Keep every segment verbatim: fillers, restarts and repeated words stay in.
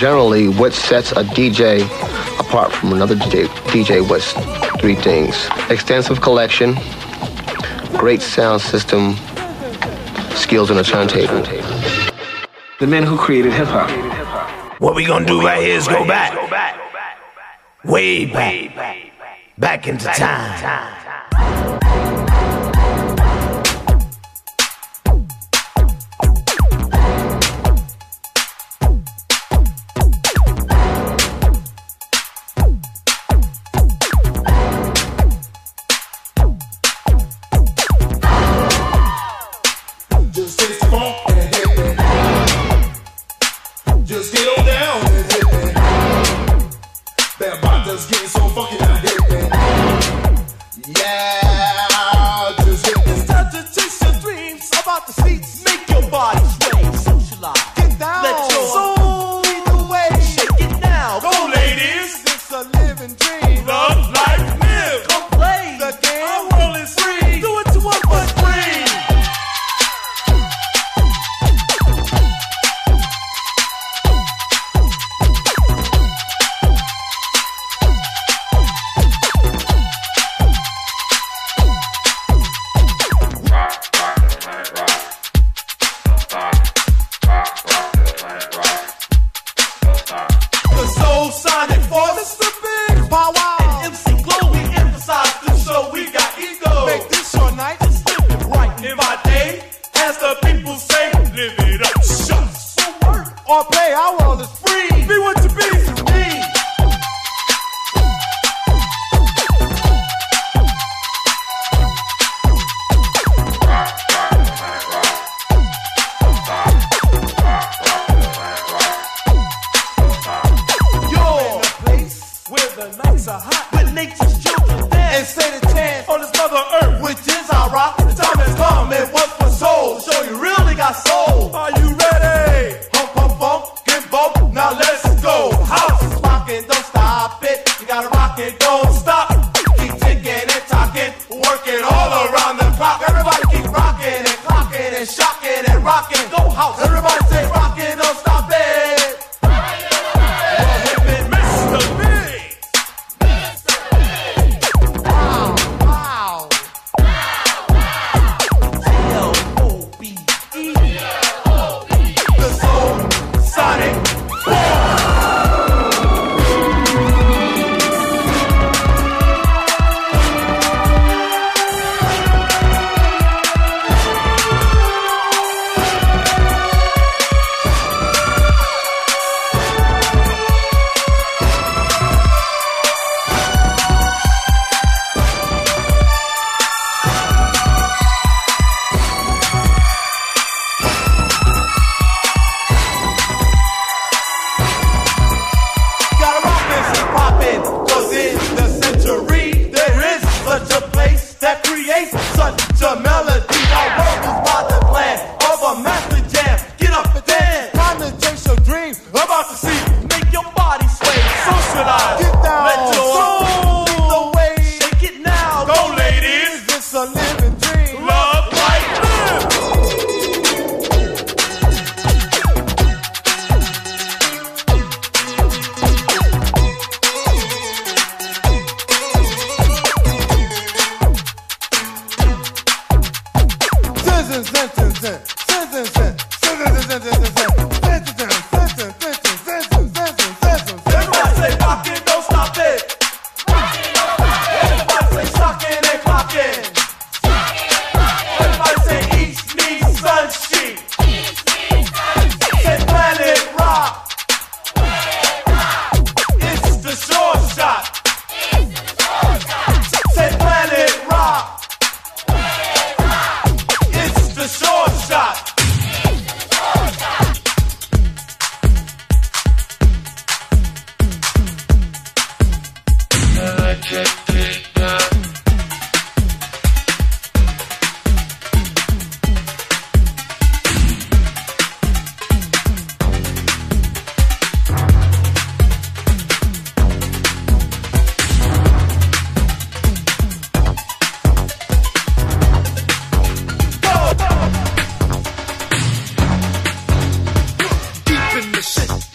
generally, what sets a D J apart from another D J, D J was three things. Extensive collection, great sound system, skills on a turntable. The men who created hip-hop. What we gonna do right here is go back. Way back. Back into time.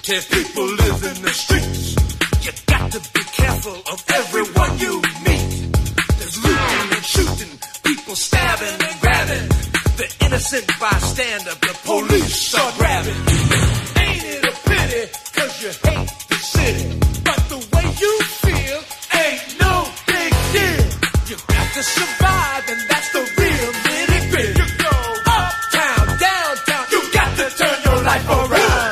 There's people live in the streets. You got to be careful of everyone you meet. There's looting and shooting, people stabbing and grabbing. The innocent bystander, the police are grabbing. Ain't it a pity, cause you hate the city. But the way you feel ain't no big deal. You got to survive, and that's the real nitty-gritty. You go uptown, downtown, you got to turn your life around.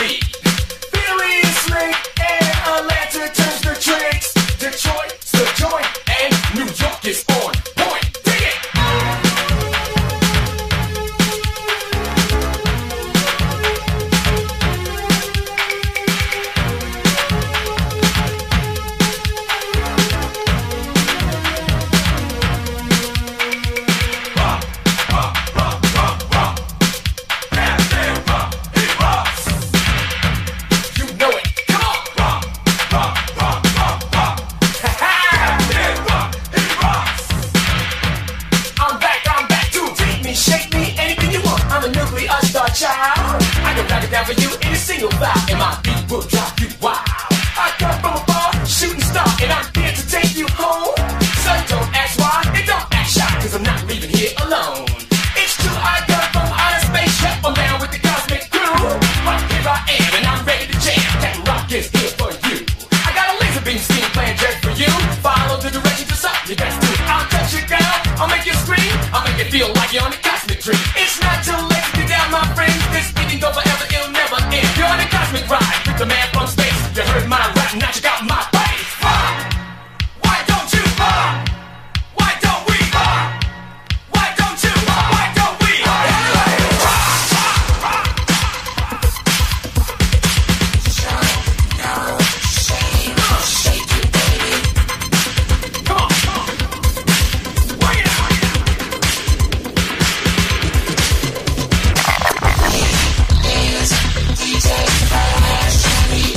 beat. Seriously, and Atlanta turns the tricks. Detroit's the joint, and New York is on point. Dig it! Child, I can knock it down for you in a single bout, and my beat will drive you wild. I come from a bar, shooting star, and I'm here to take you home. So don't ask why, and don't act shy, cause I'm not leaving here alone. It's true, I come from outer space, yep, I'm down with the cosmic crew. But here I am, and I'm ready to jam, that rock is here for you. I got a laser beam scheme plan just for you. Follow the directions of something you best do. I'll touch you down, I'll make you scream, I'll make you feel like you're on a cosmic dream. It's not too late to get down, my friend. This beat can go forever, it'll never end. You're on a cosmic ride with the man from space. You heard my rap, now you got my bass. Why don't you? Why don't we? Why don't you? Why don't we? Come on, come on. Bring it out. D J Flash.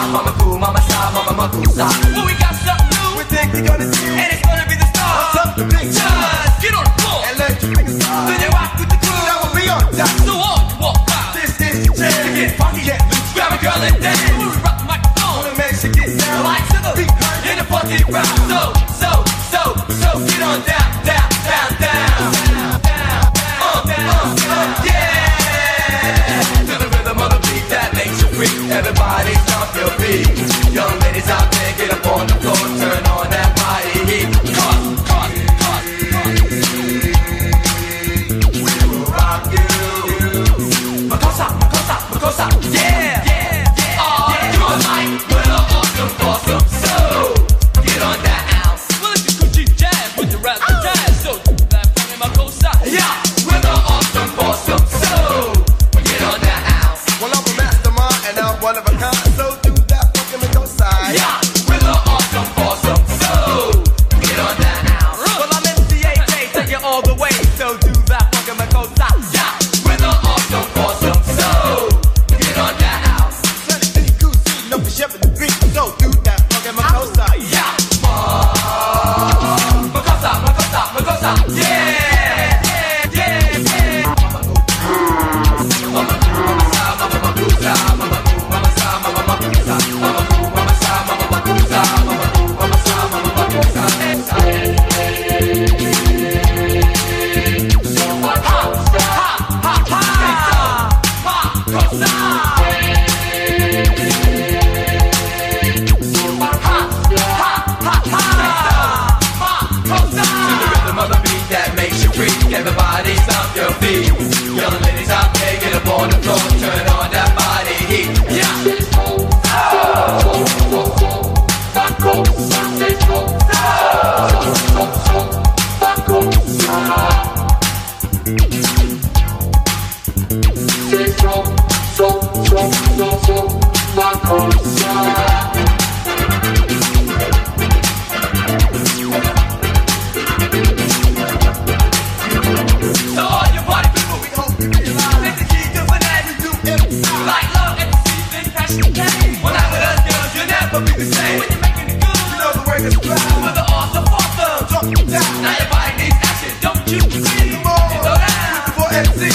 mama cool, mama shy, mama muckle side. Well, we got something new. We think we're gonna see it. And it's gonna be the star. Something big. Just get on the floor and let your fingers slide. Then you rock with the crew. That will be on top. So on you walk by. This is your chance to get funky, get loose. Grab a girl and dance. When we rock the microphone, wanna make you get down. The lights of the beat hurt in the funky crowd. So, so, so, so get on down, down, down, down, down, down, uh, down, uh, yeah. To the rhythm of the beat that makes you freak. Everybody stomp your feet. Young ladies out there, get up on the floor, turn on that body heat. Cause, cause, cause, cause we will rock you. Makosa, Makosa, Makosa, yeah, yeah, yeah. Oh, yeah. You are like, we're awesome, awesome. So, get on that ounce. Well, it's the Coochie Jazz with the rap oh. jazz. So, that funny Makosa, yeah, we're the awesome, awesome. So, get on that ounce. Well, I'm a mastermind and I'm one of a kind. So, do that fucking Makosa. Yeah, we're the awesome, awesome. So, get on that ounce. Well, I'm M C A J, take it all the way. So, do that fucking Makosa. Yeah, we're the awesome, awesome. So, get on that ounce. Sunny D, Goosey, no for shepherd the beat. So, do that fucking Makosa. Yeah, uh, Makosa, Makosa, Makosa. Yeah, yeah, yeah, yeah. Mama, mama, mama, mama, Makosa, mama, mama, mama, Makosa, mama, mama, mama, Makosa, mama, mama, mama, Makosa. Ha, ha, ha, ha, Makosa. Everybody stomp your feet. Young ladies out there, get up on the floor, turn on that body heat. Yeah. So all you party people, we hope you realize that the key to finesse we do it like love and season, passion, game. When I'm with us, girls, you'll never be the same. When you're making it good, you know the work is proud. With the awesome, awesome, drop it down. Now your body needs action, don't you see? Come on, slow down, for M C.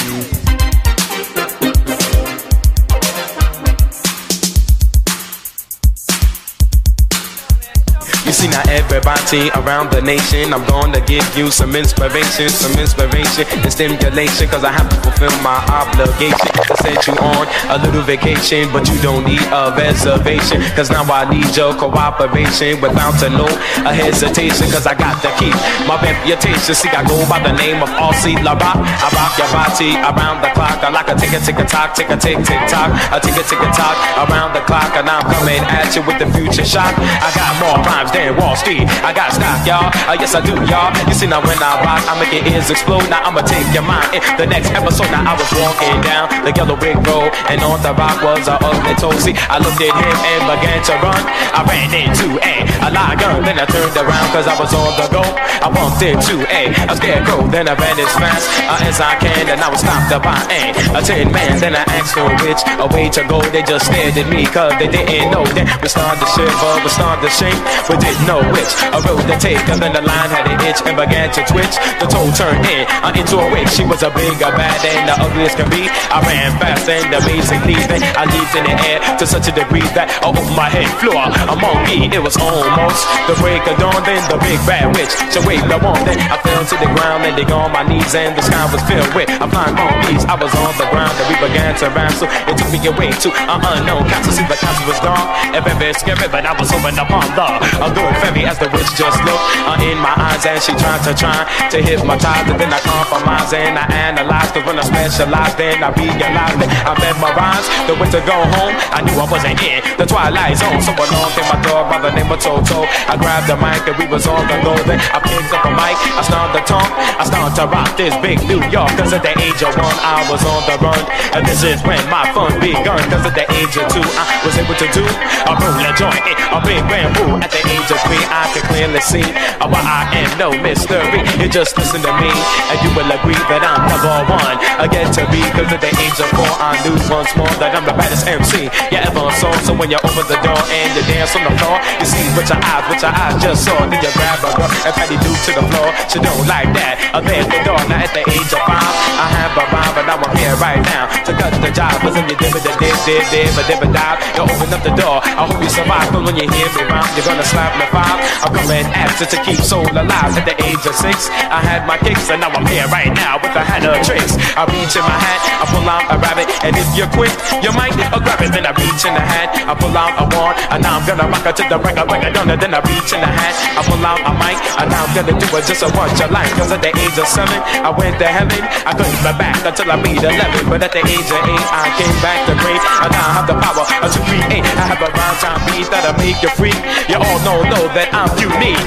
You see now everybody around the nation, I'm gonna give you some inspiration, some inspiration and stimulation, cause I have to fulfill my obligation to send you on a little vacation, but you don't need a reservation, cause now I need your cooperation without a no a hesitation, cause I got to keep my reputation. See, I go by the name of Aussie La Rock. I rock your body around the clock. I like a tick a tick a tock, tick a tick tick tock, a tick a tick a tock around the clock, and I'm coming at you with the future shock. I got more rhymes than Wall Street. I got stock, y'all. Uh, yes, I do, y'all. You see now when I rock, I make your ears explode. Now I'ma take your mind in the next episode. Now I was walking down the yellow brick road, and on the rock was a ugly toe. See, I looked at him and began to run. I ran into a, a lion, then I turned around cause I was on the go. I bumped into a, a scarecrow, then I ran as fast uh, as I can, and I was stopped by a, a tin man. Then I asked them which a way to go. They just stared at me cause they didn't know. Then we started to shiver, we started to shake, we didn't know which a road to take. And then the line had an itch and began to twitch. The toe turned in uh, into a witch. She was a big, a bad, and the ugliest can be. I ran fast and amazingly, then I leaped in the air to such a degree that I opened my head floor. Among me, it was almost the break of dawn. Then the big bad witch, so wait, the one. Then I fell to the ground, landing on my knees, and the sky was filled with a flying monkeys. I was on the ground, and we began to wrestle. It took me away to an unknown castle. See, the castle was gone, and very scary, but I was hoping upon the a good fairy as the witch just looked uh, in my eyes, and she tried to try to hypnotize. And then I compromise and I analyze, cause when I specialize, then I realize that I memorized the way to go home. I knew I wasn't in the twilight zone. So along came my dog by the name of Toto. I grabbed the mic and we was on the go. Then I picked up a mic, I started to talk, I started to rock this big New York. Cause at the age of one I was on the run, and this is when my fun begun. Cause at the age of two I was able to do a roll a joint, a big bamboo. At the age of agree, I can clearly see why I am no mystery. You just listen to me, and you will agree that I'm number one. Again to be, cause at the age of four, I knew once more that I'm the baddest M C you ever saw. So when you open the door and you dance on the floor, you see with your eyes, with your eyes just saw. Then you grab a girl and patty do to the floor. She don't like that. I there's the door. Now at the age of five, I have a rhyme, but now I'm here right now to cut the job. Listen, you dib it, dib, dib, dib, dib, dib, dive. You open up the door. I hope you survive. Cause when you hear me rhyme, you're gonna slap me five. I'm coming after to keep soul alive. At the age of six, I had my kicks, and now I'm here right now with a hand of tricks. I reach in my hat, I pull out a rabbit, and if you're quick, you might need a grab it. Then I reach in the hat, I pull out a wand, and now I'm gonna rock it to the record, record on it. Then I reach in the hat, I pull out a mic, and now I'm gonna do it just a bunch of like. Cause at the age of seven, I went to heaven. I couldn't be back until I made eleven. But at the age of eight, I came back to great. I now have the power to create. I have a rhyme time beat that'll make you free. You all know, know that I'm unique.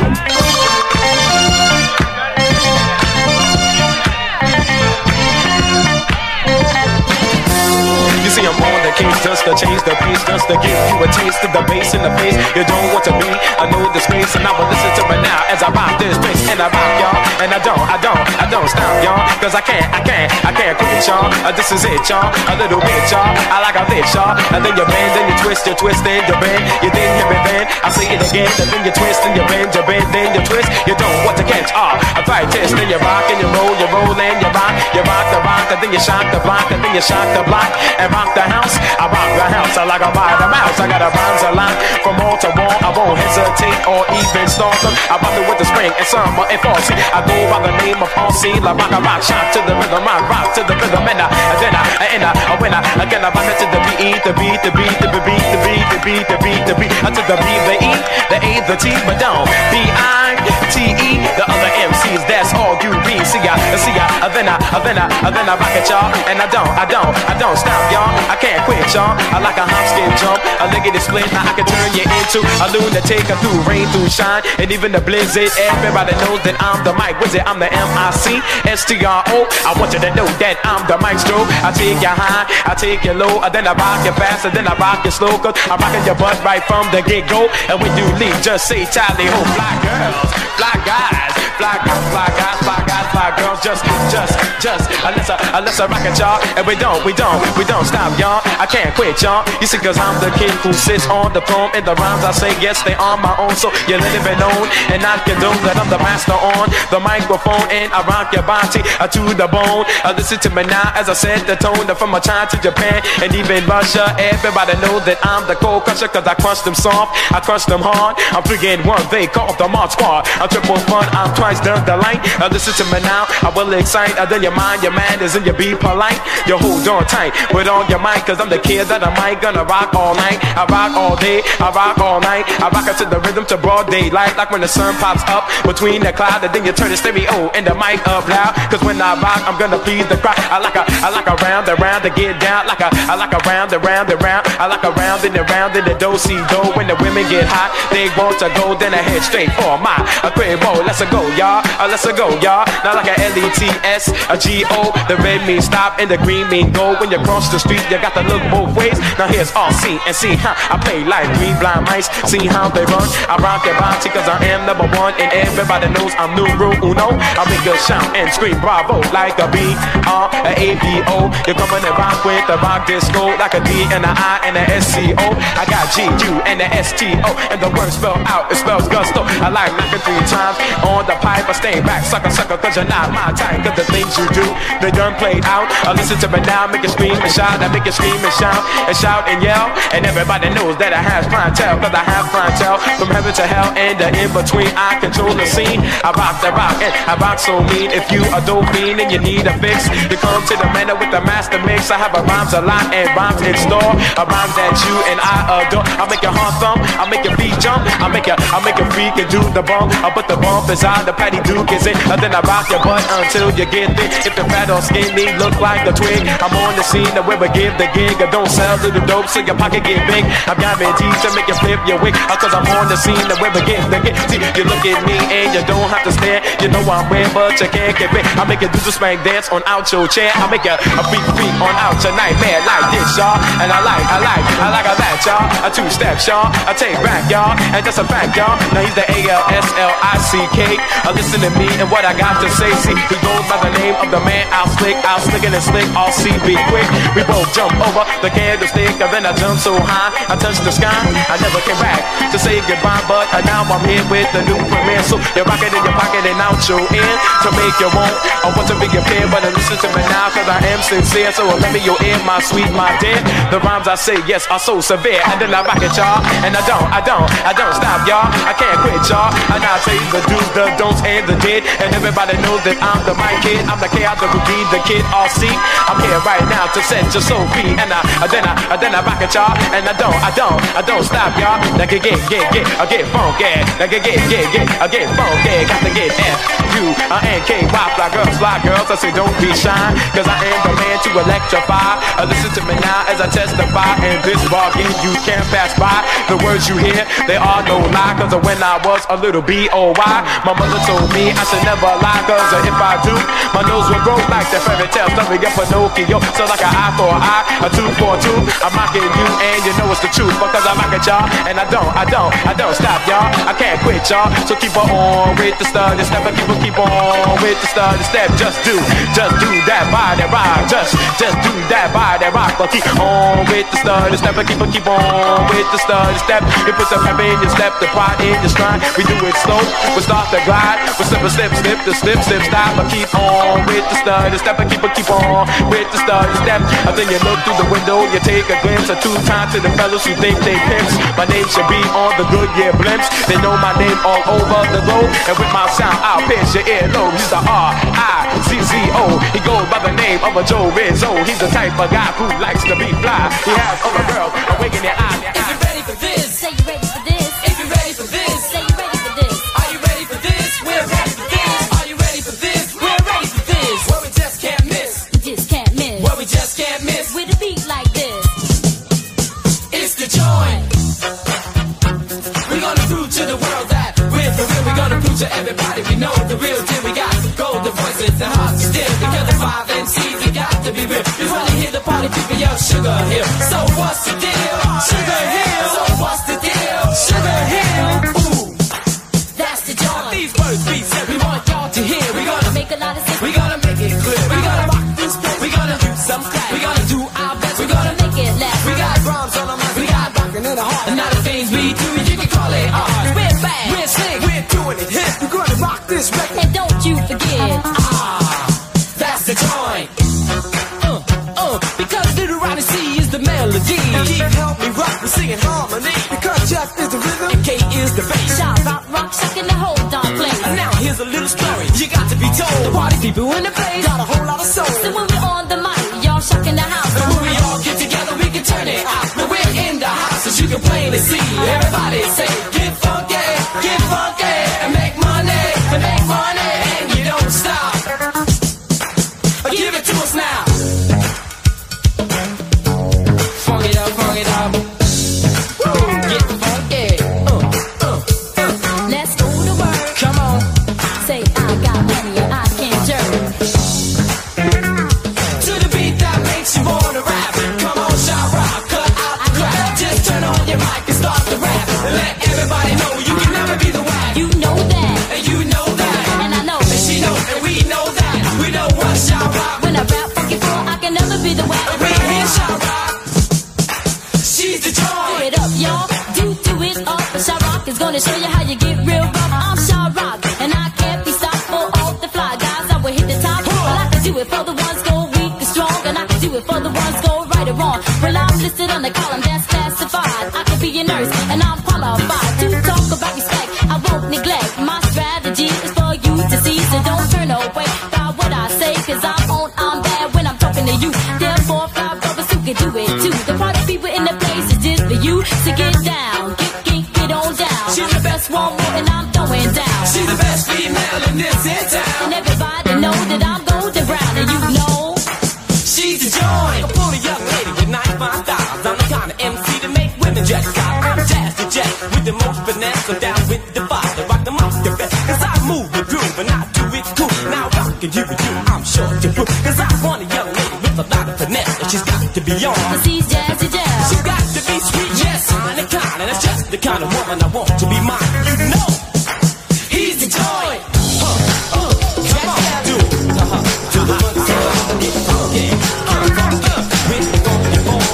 You see, I'm on the case just to change the pace, just to give you a taste of the bass in the face. You don't want to be, I know the space, and I will listen to me now as I rock this place. And I rock y'all, and I don't, I don't, I don't stop y'all, cause I can't, I can't, I can't quit y'all. Uh, this is it, y'all, a little bit, y'all. I like a bit, y'all. And then you bend, then you twist, you twist, then you bend. You then you bend, I say it again. And then you twist, and you bend, you bend, then you twist. You don't want to catch, ah, uh, I try test. Then you rock, and you roll, you roll, and you rock. You rock the rock, and then you shock the block, and then you shock the block. And rock the house, I rock the house, I like a ride the mouse. I got a rhymes a lot, from wall to wall, I won't hesitate or even start them. I rock it with the spring and summer and fall. See, I go by the name of R C, like rock a rock, shot to the rhythm, I rock to the rhythm, and I, and then I, and I, when I, again I rock it to the beat, the beat, the beat, the beat, the beat, the beat, the beat, the beat, to the B, the E, the A, the T, but don't B I T E, the other M Cs, that's all you be. See ya, see ya, then I, then I, then I rock it, y'all, and I don't, I don't, I don't stop, y'all. I can't quit, y'all. I like a hop, skip, jump, a lickety split. Now I can turn you into a lunatic, a through rain, through shine, and even the blizzard. Everybody knows that I'm the mic wizard. I'm the M I C S T R O. I want you to know that I'm the maestro. I take you high, I take you low, and then I rock you fast, and then I rock you slow. Cause I'm rocking your butt right from the get-go. And when you leave, just say tally ho. Fly girls, fly guys, fly guys, fly guys, fly guys, fly girls. Just, just, just, unless I, unless I rock it, y'all. And we don't, we don't, we don't stop, y'all. I can't quit, y'all. You see, cause I'm the king who sits on the throne. And the rhymes I say, yes, they are my own. So you let it be known, and I condone that I'm the master on the microphone. And I rock your body uh, to the bone. Uh, listen to me now as I set the tone. Uh, from my China to Japan and even Russia. Everybody knows that I'm the cold crusher, cause I crush them soft, I crush them hard. I'm friggin' one, they call the Mod Squad. I'm triple fun, I'm twice the delight. Uh, listen to me now, I will excite. Uh, then your mind, your manners, and you be polite. You hold on tight with all your mic, cause I'm the kid that I might gonna rock all night. I rock all day, I rock all night. I rock it to the rhythm to broad daylight. Like when the sun pops up between the cloud, and then you turn the stereo and the mic up loud. Cause when I rock, I'm gonna please the crowd. I like a, I like a round and round to get down. Like a, I like a round and round and round. I like a round and round in the do-si-do. When the women get hot, they want to go, then I head straight for my a crib. Oh, let's go, y'all. Uh, let's go, y'all. Now like a L E T S, a G O. The red means stop and the green mean go. When you cross the street, you got to look both ways. Now here's R C and see how I play like three blind mice. See how they run. I rock your body cause I am number one, and everybody knows I'm numero uno. I make you shout and scream bravo like a B R, a A B O. You're coming and rock with the rock disco like a D and a I and a S C O. I got G U and a S T O, and the word spelled out, it spells gusto. I like knocking three times on the pipe. I stay back, sucker, sucker, cause you're not my type. Cause the things you do, they done played out. I listen to me now, make you scream and shout. I make you scream and shout, and shout and yell. And everybody knows that I have clientele, cause I have clientele from heaven to hell and the in-between. I control the scene, I rock the rock, and I rock so mean. If you a dope fiend and you need a fix, you come to the man with the master mix. I have a rhymes a lot and rhymes in store, a rhymes that you and I adore. I make your heart thump, I make your feet jump, I make you, I make you freak and do the bump. I put the bump inside, the patty duke is in, and then I rock your butt until you get thick. If the fat or skinny look like a twig, I'm on the scene that where we give the gig. I don't sell to the dope so your pocket get big. I'm guaranteed to make you flip your wig, cause I'm on the scene that where we give the gig. See, you look at me and you don't have to stare. You know I'm weird but you can't get big. I make you do the spank dance on out your chair. I make you a freak freak on out your nightmare like this, y'all. And I like, I like, I like a that, y'all. A two step, y'all. I take back, y'all. y'all, and just a fact, y'all. Now he's the A L S L I C K. Uh, listen to me and what I got to say. See, he goes by the name of the man I'll slick, I'll slick and slick, all C B quick. We both jump over the candlestick, and then I jump so high, I touched the sky. I never came back to say goodbye, but uh, now I'm here with the new premiere. So you rock it in your pocket and out your ear to make you want. I want to be your peer, but uh, listen to me now, cause I am sincere. So uh, let me your ear, my sweet, my dear. The rhymes I say, yes, are so severe, and then I rock it, y'all. And I don't, I don't, I don't stop, y'all. I can't quit, y'all. And I tell you the do's, the don'ts, and the did. And everybody knows that I'm the mic kid. I'm the K out the routine, the kid R C. I'm here right now to set your soul free. And I, I then I, I then I rock it, y'all. And I don't, I don't, I don't stop, y'all. Now get, get, get, get, I get funky. Now get, get, get, get, I get funky. Got to get F U N K Y, fly girls, fly girls. I say don't be shy, cause I am the man to electrify. Uh, listen to me now as I testify. In this bargain you can't pass by. The words you hear, they are no lie. Cause when I was a little B O Y, my mother told me I should never lie. Cause if I do, my nose will grow like the fairy tale story of Pinocchio. So like an eye for an eye, a two for a two. I'm mocking you and you know it's the truth. Because I rock it, y'all, and I don't, I don't, I don't stop, y'all. I can't quit, y'all. So keep on with the study step. And keep on, keep on with the study step. Just do, just do that body rock. Just, just do that body rock. But keep on with the study step. And keep on, keep on with the study step. You put the pep in your step, the pride in your stride. We do it slow, we start to glide. We slip, slip, slip, the slip, slip, stop. But keep on with the study step. And keep on, keep on with the study step. And then you look through the window, you take a glimpse of two times to the fellas who think they pimps. My name should be on the Goodyear blimps. They know my name all over the globe. And with my sound, I'll pierce your earlobe. He's the R I C C O. He goes by the name of a Joe Rizzo. He's the type of guy who likes to be fly. He has all the girls awaken their eyes. If you're ready for this, say you're ready for this. If you're ready for this, say you're ready for this. Are you ready for this? We're ready for this. Are you ready for this? We're ready for this. Where we just can't miss. We just can't miss. Where we just can't miss. With a beat like this. It's the joint. We're gonna prove to the world that we're the real. We're gonna prove to everybody we know the real deal. We got golden voices and hearts to steal. Because the five M Cs, we got to be real. We wanna hear the party people yell Sugar Hill. So what's the deal? Sugar Hill. So what's the deal? Sugar Hill. Ooh, that's the joint. These words we said we want y'all to hear. We're gonna make a lot of sense. We're gonna make it clear. We're gonna rock this place. We're gonna do some class. We're gonna do our best. We're gonna make it last. We got drums on our minds. We got rockin' in the heart. And now the things we do, you can call it art. We're bad. We're slick. We're doing it hip. We're gonna rock this record. And don't you forget. Ah, that's the joint. Uh, uh, because Little Ronnie C is the melody. And keep help me rock, we sing in harmony. Because Jeff is the rhythm and K is the bass. Shout rock, rock, shaking the whole darn place. And now here's a little story you got to be told. The party people in the place got a whole lot of soul. So when we're on the mic, y'all shocking the house. And when we all get together, we can turn it out. Now we're in the house, as you can plainly see. Everybody say, get funky, get funky, and make money, and make money, and you don't stop. Give it to us now. Funk it up, funk it up. Woo, get funky. Uh, uh, uh. Let's go to work. Come on. Say I got money and I can jerk. To the beat that makes you wanna rap. Come on, shout rock, cut out the crap. Just turn on your mic and start to rap. And let everybody know you can never be the whack. You know that. And you know that. And I know. And she knows. And we know that. We know what shout rock. When I rap funky floor, I can never be the whack. We hear shout rock. She's the joy. Do it up, y'all. Do do it up. Shout rock is gonna show you how you get real rough. I'm shout rock, and I can't be stopped for all the fly guys. I will hit the top. Well, I can do it for the ones go weak and strong, and I can do it for the ones go right or wrong. Well, I'm listed on the column that's classified. I can be a nurse, and I'm qualified to talk about respect. I won't neglect. My strategy is for you to see, so don't turn away by what I say, cause I'm on, I'm bad when I'm talking to you. Therefore, five brothers who can do it too. The party people in the place is just for you. So get down, get, get, get on down. She's the best one more and I'm throwing down. She's the best female in this in town. And everybody know that I'm golden brown, and you know she's the joint. A pretty young lady with nice fine styles. I'm the kind of M C to make women jet style. I'm Jazz the Jet with the most finesse. So down with the fire, rock the mouse the best. Cause I move the groove and I do it cool. Now rockin' you and you, I'm sure to prove. Cause I want a young lady with a lot of finesse, and she's got to be on. Cause she's Jazzy Jazz. She's got to be sweet, yes, fine and kind, and that's just the kind of woman I want to be mine. You know, he's the joy. Huh, uh, come on, do it. Uh-huh, to the one side, get funky. Get funky, with the funky boy.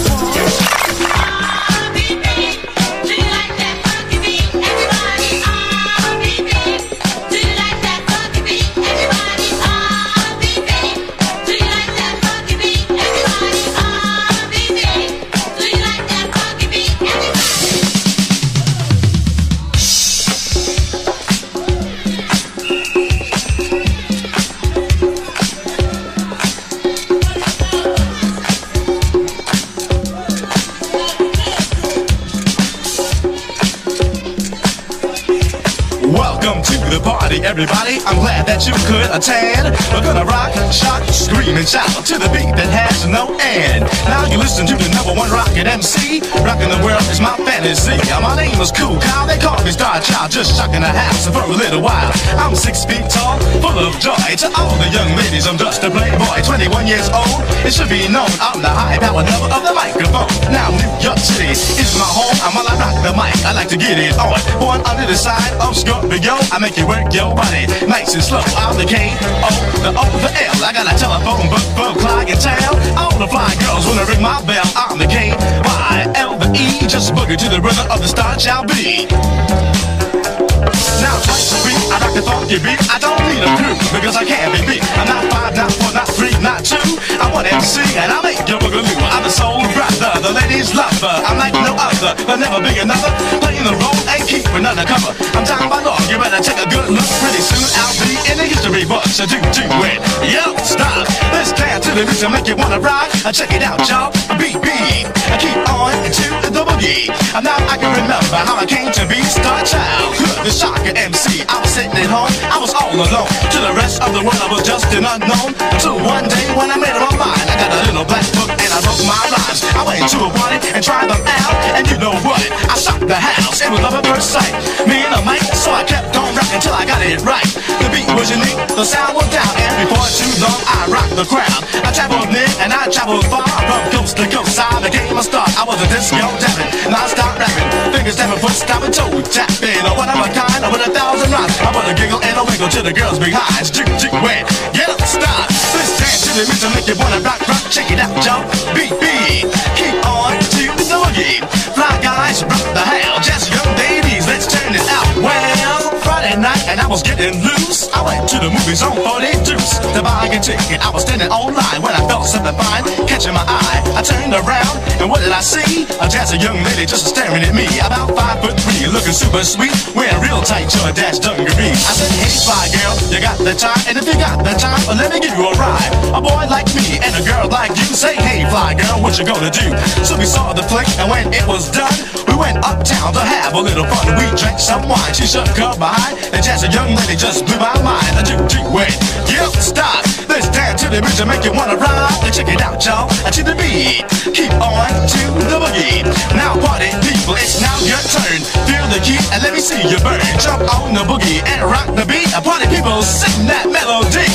Everybody, I'm glad that you could attend. We're gonna rock, shock, scream and shout to the beat that has no end. Now you listen to the number one rockin' M C. Rockin' the world is my fantasy. My name is Cool Kyle, they call me Star Child. Just shocking the house for a little while. I'm six feet tall, full of joy. To all the young ladies, I'm just a playboy. twenty-one years old, it should be known I'm the high power lover of the microphone. Now New York City is my home. I'm while I rock the mic, I like to get it on. Born under the side of Scorpio, I make you work your body nice and slow. I'm the K, O, the O, the L. I got a telephone book for clientele. All the fly girls wanna ring my bell. I'm the K, Y, L, the E. Just boogie to the rhythm of the Star Child beat. Now twice a week, I rock the funky beat. I don't need a crew, because I can't be beat. I'm not five, not four, not three, not two. I'm one M C, and I make your boogaloo. I'm the soul brother, the ladies lover. I'm like no other, there'll never be another. Playing the role and keeping undercover. I'm down by law, you better take a good look. Pretty soon I'll be in the history books. So do, do it, yo, stop. Let's dance to the beat to make you wanna rock. Check it out, y'all, beat, beat. I keep on to the boogie. Now I can remember how I came to be Star Child, the shocker M C. I was sitting at home, I was all alone. To the rest of the world I was just an unknown. Until one day when I made up my mind, I got a little black book and I wrote my rhymes. I went to a party and tried them out, and you know what? I shocked the house, it was love at first sight. Me and a mic, so I kept on rocking till I got it right. The beat was unique, the sound was down, and before too long I rocked the crowd. I traveled near and I traveled far, from coast to coast I became a star. I was a disco dabbing, non-stop rapping, fingers tapping, foot stopping, toe tapping. Oh, one of a kind, with a thousand rhymes. I wanna giggle and a wiggle to the girls behind. Jick, jick, wait, get up, stop. Let's dance to the beat to make you wanna rock, rock. Check it out, jump, beat, beat. Keep on to the boogie. Fly guys, rock the hell. Just young ladies, let's turn it out. Well, Friday night and I was getting loose. I went to the movies on forty-deuce to buy a ticket. I was standing online when I felt something fine catching my eye. I turned around and what did I see? A jazzy young lady just staring at me. About five foot three, looking super sweet, wearing real tight Jordache dungarees. I said, hey, fly girl, you got the time? And if you got the time, well, let me give you a ride. A boy like me and a girl like you say, hey, fly girl, what you gonna do? So we saw the flick, and when it was done, we went uptown to have a little fun. We drank some wine, she shook her behind, and just a young lady just blew my mind. I do, do, wait, yep, stop. Let's dance to the beat to make you wanna ride. Check it out, y'all, to the beat. Keep on to the boogie. Now party people, it's now your turn. Feel the heat and let me see you burn. Jump on the boogie and rock the beat. Party people, sing that melody.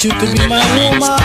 want you to be my woman.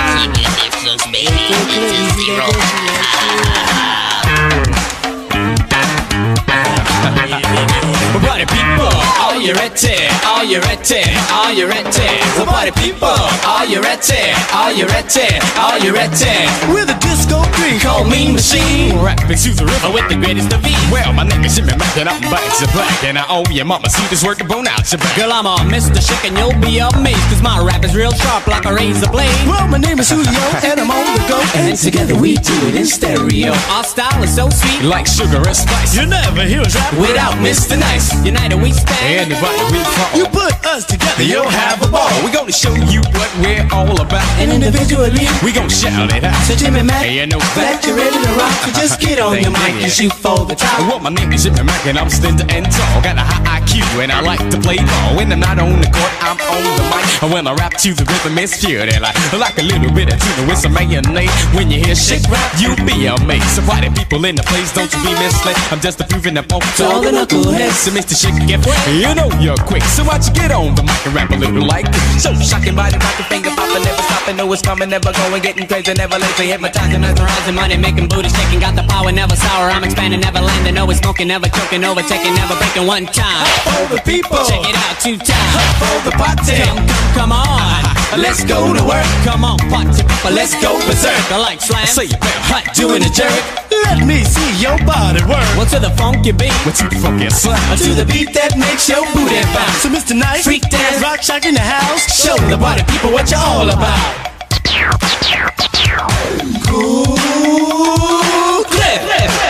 Party people, are you ready? Are you ready? Are you ready? Well, party people, are you ready? Are you ready? Are you ready? With a disco queen, call me Machine. Rapping to the river with the greatest of ease. Well, my nigga shit me mackin' up back to black, and I owe your mama see this work to bone out your back. Girl, I'm a Mister Chick and you'll be amazed, cause my rap is real sharp like a razor blade. Well, my name is Julio and I'm on the go, and together we do it in stereo. Our style is so sweet, like sugar and spice. You never hear us rap without Mister Nice. United we stand, anybody we fall. You put us together, you'll have a ball. We gonna show you what we're all about, and individually we gon' shout it out. So Jimmy Mac, hey, you know that you're ready to rock, so just get on your mic and shoot for the top. Well, my name is Jimmy Mac and I'm slender and tall. Got a high I Q and I like to play ball. When I'm not on the court, I'm on the mic. And when I rap to the rhythm, it's pure and like, like a little bit of tuna with some mayonnaise. When you hear shit rap, you be amazed. So party people in the place, don't you be misled. I'm just proving up on to all the knuckleheads. So Mister Shit get wet, you know you're quick. So why you get on the mic and rap a little like this? So shocking body, rocking finger popping, never stopping, know it's coming, never going, getting crazy, never late. They hypnotizing, mesmerizing, money making, booty shaking, got the power, never sour. I'm expanding, never landing, always smoking, never choking, overtaking, never breaking one time. For the people, check it out two times. For the party, come, come, come on, let's go to work. Come on, party people, let's go berserk. I like slam, say it better, hot, doing a jerk. Let me see your body work. Well, to the funky beat, well, to the funky slam, to the beat that makes your booty bounce. So Mister Nice, freak dance, rock shock in the house. Show the party people what you're all about. Cool Clip.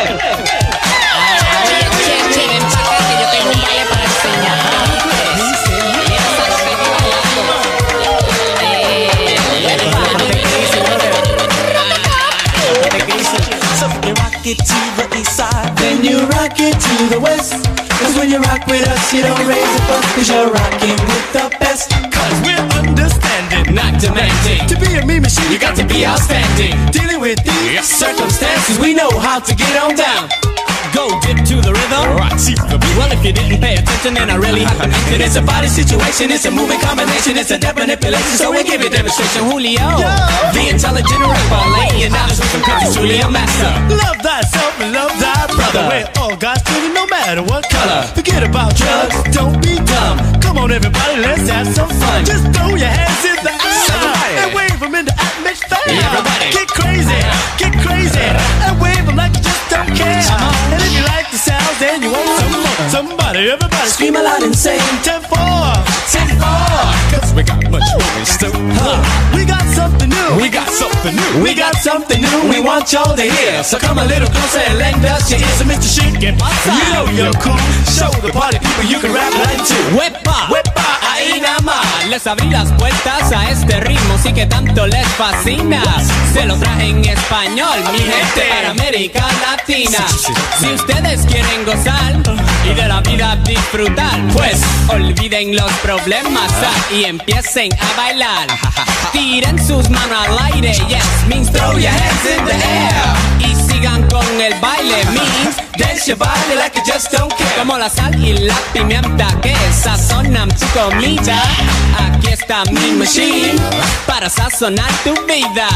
It to the east side, then you rock it to the west. Cause when you rock with us, you don't raise a fuss, cause you're rocking with the best. Cause we're understanding, not demanding. To be a mean machine, you got to be outstanding. Dealing with these yep. circumstances, we know how to get on down. Go dip to the rhythm, right, see the beat. Well, if you didn't pay attention, then I really have to mention. It's a body situation, it's a moving combination, it's a definite manipulation, so we give it demonstration. Julio, Yo. the intelligent rapper, laying down the rhythm, cause it's truly a master. Love thyself and love thy brother. We're all God's children, no matter what color. Forget about drugs, don't be dumb. Come on, everybody, let's have some fun. Just throw your hands in the air and wave them in the atmosphere. Everybody. Get crazy, get crazy, and wave them like you just don't care. And if you like the sound, then you want some more. Somebody, everybody, scream aloud and say ten four, ten four. Cause we got much more in store. Huh. We got something new. We got something new. We got something new. We want y'all to hear. So come a little closer and lend us your ears. So Mister Shit, get my side. You know you're cool. Show the party people you can rap like too. Wepa, wepa, ahí nada más. Les abrí las puertas a este ritmo, sí que tanto les fascina. Se lo traje en español, mi gente, para América Latina. Si ustedes quieren gozar y de la vida disfrutar, pues olviden los problemas ah, y empiecen a bailar. Tiren sus manos al aire, yes, means throw your hands in the air. Y sigan con el baile, means dance your body like you just don't care. Como la sal y la pimienta que sazonan tu comida. Aquí está mi machine para sazonar tu vida.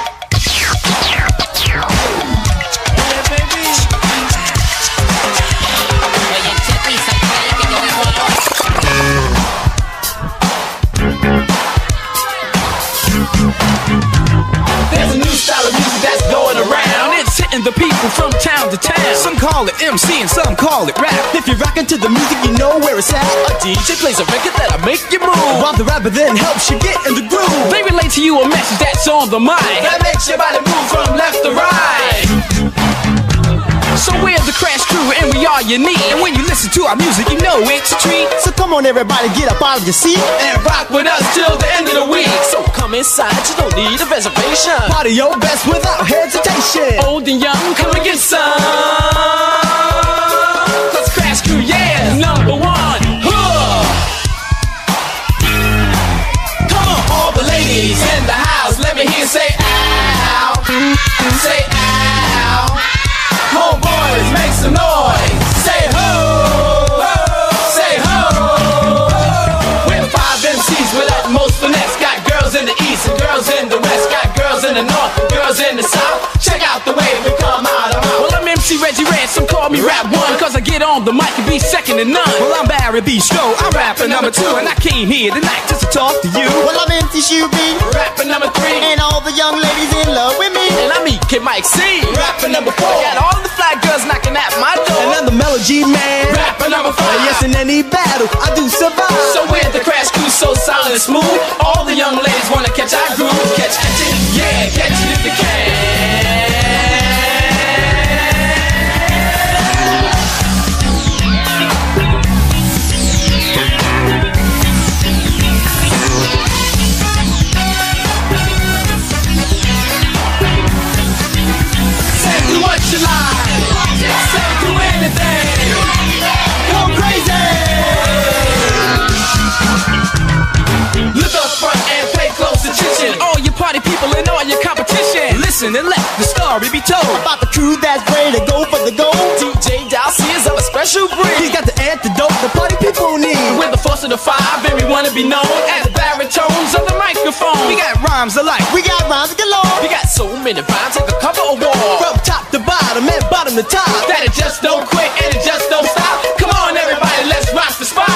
There's a new style of music that's going around. It's hitting the people from town to town. Some call it M C and some call it rap. If you're rocking to the music, you know where it's at. A D J plays a record that'll make you move, while the rapper then helps you get in the groove. They relate to you a message that's on the mind that makes your body move from left to right. So we're the Crash Crew and we are unique. And when you listen to our music, you know it's a treat. So come on everybody, get up out of your seat and rock with us till the end of the week. So come inside, you don't need a reservation. Party your best without hesitation. Old and young, come and get some. Cause Crash Crew, yeah, number one. Huh. Come on, all the ladies in the house, let me hear you say ow. Say ow. Homeboys, make some noise. Say ho, ho, say ho. We're five M Cs with utmost finesse. Got girls in the east on the mic can be second to none. Well, I'm Barry B. Stroh, I'm rapping number two, and I came here tonight just to talk to you. Well, I'm M C Shuby, rapping number three, and all the young ladies in love with me. And I'm E K Mike C, rapping number four. Got all the fly girls knocking at my door. And I'm the Melody Man, rapping number five. And yes, in any battle, I do survive. So we're the Crash Crew, so solid and smooth. All the young ladies wanna catch our groove. Catch, catch it, yeah, catch it if you can. You like, say do anything, go crazy. Look up front and pay close attention. All you party people and all your competition. Listen and let the story be told about the crew that's ready to go for the gold. D J Dalcy is of a special breed. He's got the antidote the party people need. With the force of the five, and we wanna be known as baritones of the microphone. We got rhymes alike, we got rhymes galore. We got so many rhymes that could cover a wall. From top to bottom and bottom to top. That it just don't quit and it just don't stop. Come on everybody, let's rock the spot.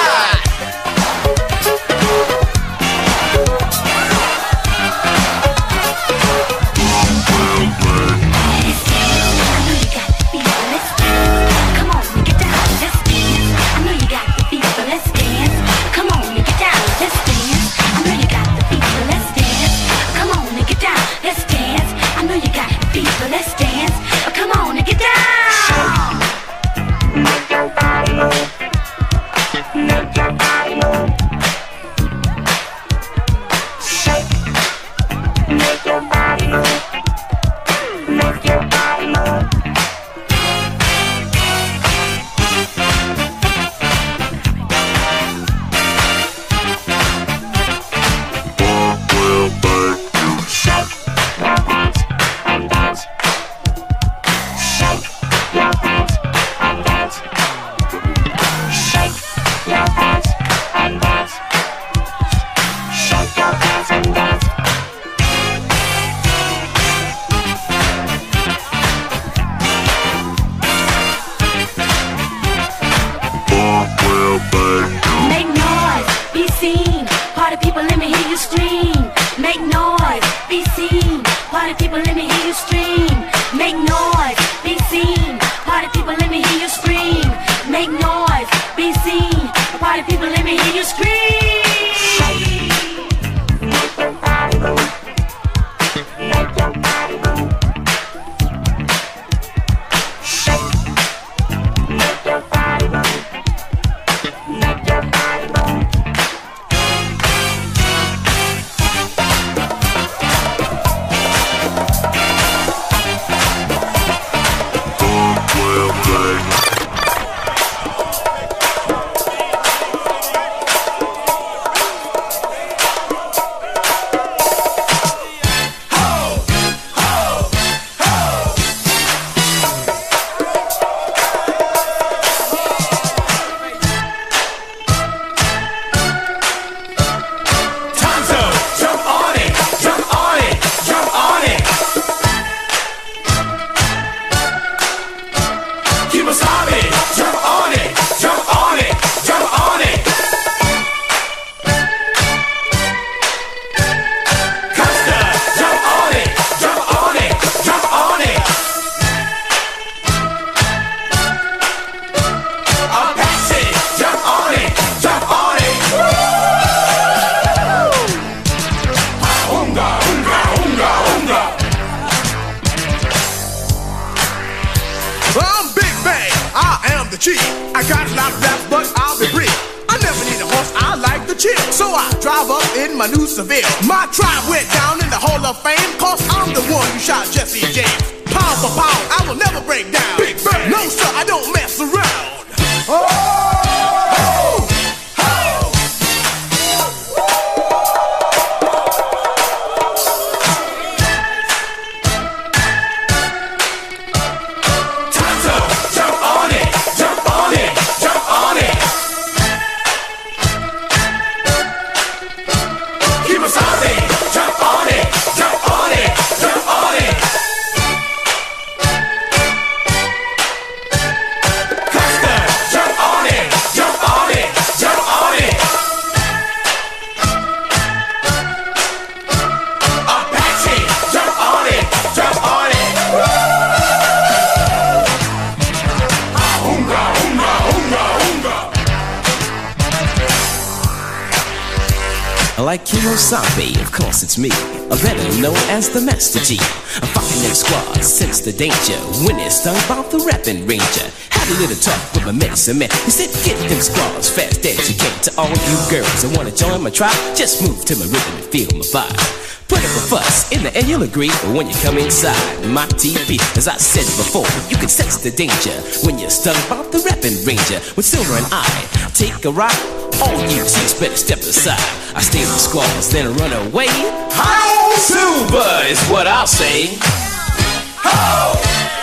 Wasabi, of course it's me, a better known as the Master G. I'm fucking them squads, sense the danger when it's stung by the rapping ranger. Had a little talk with my medicine man. He said, get them squads fast as you can. To all you girls that wanna join my tribe, just move to my rhythm and feel my vibe. Put up a fuss, in the end you'll agree. But when you come inside my T V, as I said before, you can sense the danger when you're stung by the rapping ranger. With Silver and I take a ride, all you chicks better step aside. I stay with the squads, then run away. How Silver is what I'll say. How?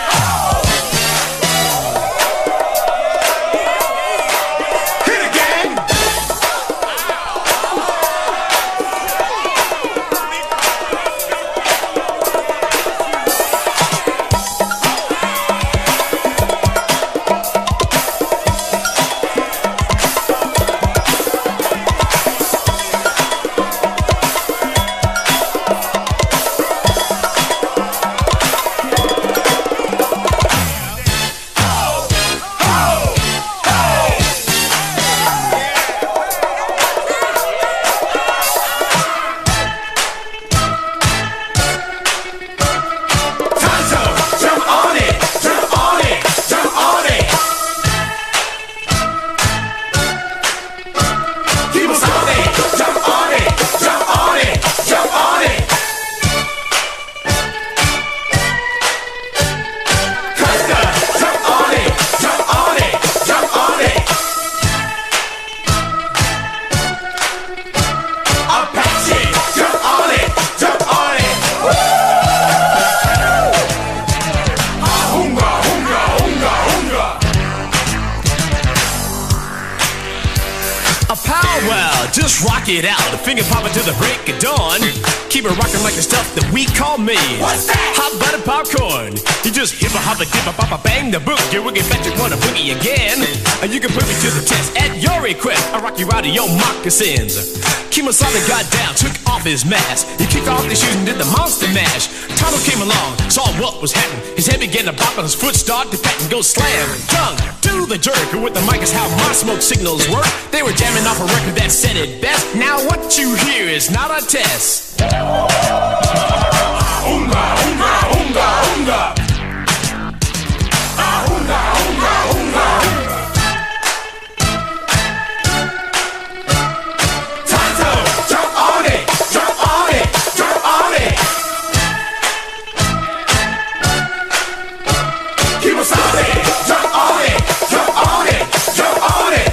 It out, the finger popping to the break of dawn. Keep it rocking like the stuff that we call me. What's that? Hot butter popcorn. You just hip a hop a dip a pop a bang the boogie. Wiggy bet you wanna boogie again. And you can put me to the test at your request. I rock you out of your moccasins. Kemosabe got down, took off his mask. He kicked off his shoes and did the monster mash. Tonto came along, saw what was happening. His head began to bop and his foot started to pat and go slam. Tongue to the jerk. With the mic is how my smoke signals work. They were jamming off a record that said it best. Now what you hear is not a test. Unga, unga, unga, unga. Ah, unga, unga, unga. Tonto, jump on it, jump on it, jump on it. Kemosabe, jump on it, jump on it, jump on it.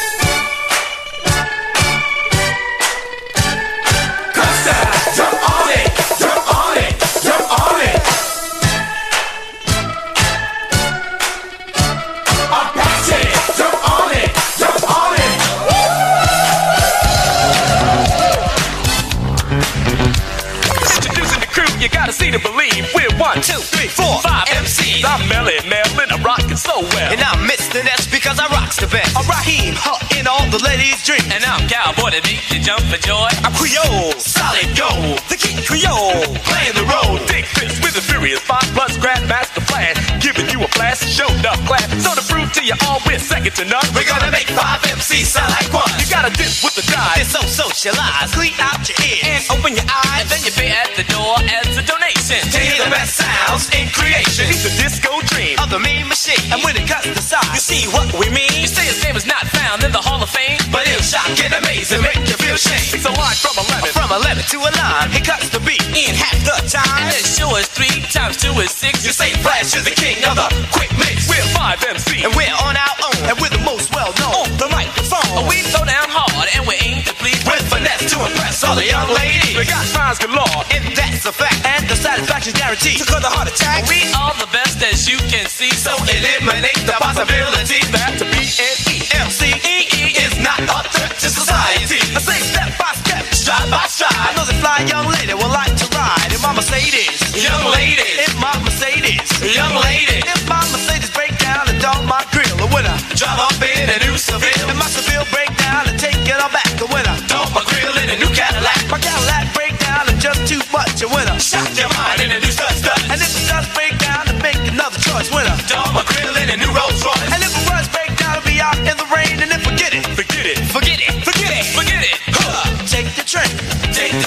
You gotta see to believe. We're one, two, three, four, five M Cs. I'm Melly Melvin, I'm rockin' so well. And I'm Mister Ness because I rocks the best. I'm Raheem, hot in all the ladies' dreams. And I'm Cowboy that makes you jump for joy. I'm Creole, solid gold, the King Creole, playing the role. Big Fist with a furious five plus Grandmaster Flash, giving you a blast, show enough class. So to prove to you all we're second to none, we're gonna make five M Cs sound like one. You gotta dip with the dive. It's so socialized. Clean out your ears and open your eyes, and then you pay at the door as a donation to hear the best sounds in creation. He's the disco dream of the mean machine. And when it cuts the size, you see what we mean. You say his name is not found in the Hall of Fame, but it'll shock and amaze and make you feel shame. It's a line from eleven, from eleven to a line. He cuts the beat in half the time. And then show is three times two is six. You say Flash is the king of the quick mix. We're five M Cs, and we're on our own, and we're the most well known. The microphone, we throw down hard, and we aim to please with finesse to impress all the young ladies. We got rhymes galore, and that's a fact. And the satisfaction's guaranteed to cause a heart attack. We are the best as you can see, so eliminate the possibility that to be an E M C E E is not a threat to society. I say step by step, stride by stride. I know the fly young lady will like to ride in my Mercedes. Young ladies, in my Mercedes. Young ladies, if my Mercedes break down and dump my grill, or when I drive up in a new Seville, and my Seville break down and take it all back, or when I dump my grill in a new Cadillac, my Cadillac break down and just too much, and when I shock your mind in a new stud stud, and if it does break down, then make another choice, when I dump my grill in a new Rolls Royce, and if it does break down, I'll be out in the rain, and then forget it, forget it, forget it, forget it, forget it. Huh. Take the train, take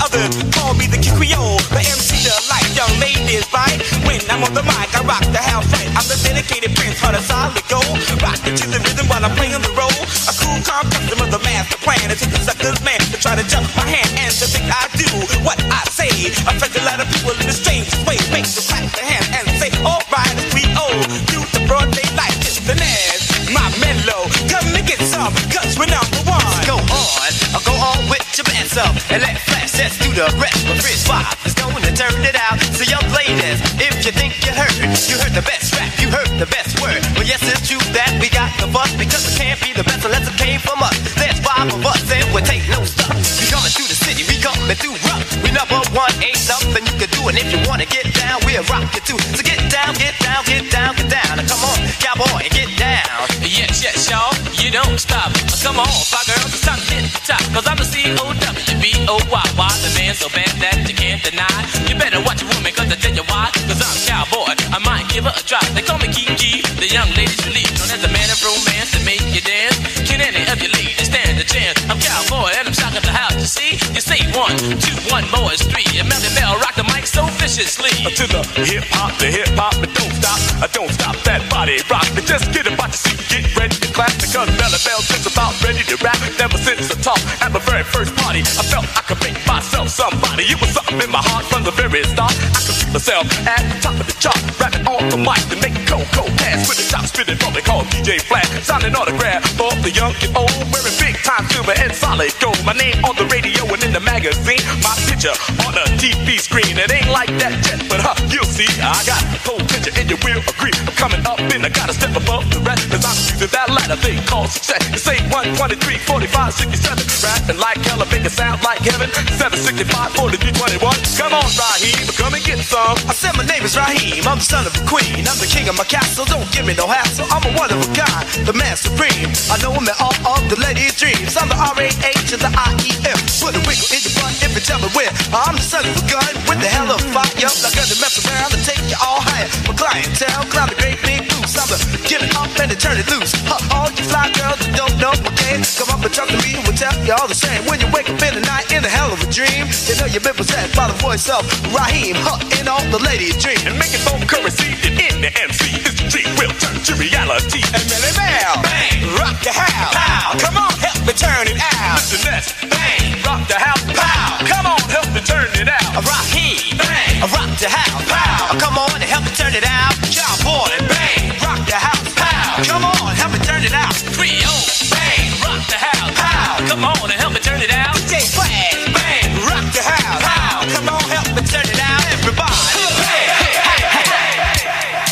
others call me the Kid Creole, the M C the like young ladies, right? When I'm on the mic, I rock the house right. I'm the dedicated Prince, heart of solid gold. Rockin' to the rhythm while I'm playing the role. A cool, calm customer, the master plan. It takes a sucker's man to try to jump my hand and to think I do what I say. Affect a lot of people in the strangest way. Make them clap their hands and say, all right, it's we owe you the broad daylight. It's the Naz, my mellow. Come and get some, cause we're number one. Go on, I'll go on with your best up and let flash sets do the rest. But Frizz five is going to turn it out. So young ladies, if you think you heard, you heard the best rap, you heard the best word. Well, yes, it's true that we got the bus because it can't be the best unless it came from us. There's five of us and we take no stuff. We coming through the city, we coming through rough. We number one, ain't nothing you can do. And if you wanna get down, we'll rock you too. So get down, get down, get down, get down. Now come on, cowboy, and get down. Yes, yes, y'all, you don't stop. Come on, fly girls, it's time to hit the top. Cause I'm the C O W B O Y. Why the man so bad that you can't deny? You better watch your woman, cause I tell you why. Cause I'm a cowboy, I might give her a try. They call me Kiki, the young ladies relief. Known as the man of romance to make you dance. Can any of you ladies stand a chance? I'm cowboy and I'm shocking the house, you see? You say one, two, one more is three. You Melly Mel rock the mic so viciously. To the hip hop, the hip hop, but don't stop. I don't stop that body rock. But just get about to see, get ready to clap. Because Melly Mel just about ready to rap. Never since the talk at my very first party, I felt I could make myself somebody. It was something in my heart from the very start. I could see myself at the top of the chart, rapping on the mic to make it cold, cold pass with the top spinning from they call D J Flash, signing autograph for the young and old, wearing big time silver and solid gold. My name on the radio and in the magazine, my picture on the T V screen. It ain't like that yet, but huh, you'll see. I got the whole picture and you will agree. I'm coming up and I gotta step above the rest, cause I'm using that ladder they call success. You say one twenty-three, forty-five, sixty-seven, rapping like hella, make it sound like heaven. seven sixty-five, forty-three, twenty-one. Come on, Raheem, come and get some. I said my name is Raheem, I'm the son of a queen. I'm the king of my castle, don't give me no hassle. I'm a one of a kind, the man supreme. I know him in all of the ladies' dreams. I'm the R A H and the I E M. Put a wiggle in your butt if you tell me where. I'm the son of a gun with the hell of fire. Not gonna mess around and take you all higher. My clientele, climb the great big boots. I'm the give it up and then turn it loose. Huh, all you fly girls that don't know again, come up and talk to me and we'll tell you all the same. When you wake up in the night in a hell of a dream, you know you've been possessed by the voice of Raheem, huh, in all the ladies' dreams. And making phone currency and in the M C, this dream will turn to reality. And Melly Mel, bang, rock the house. Pow, come on, help me turn it out. Listen, that's bang, rock the house. Pow, come on, help me turn it out. Raheem, bang, rock the house. Pow, come on and help me turn it out. Cowboy, bang, rock the house. Pow, come on, help me turn it out. Creole, bang, rock the house. Pow, come on and help me turn it out. D J Flash, bang, rock the house. Pow, come on, help me turn it out. Everybody, hey, hey, hey, hey, hey.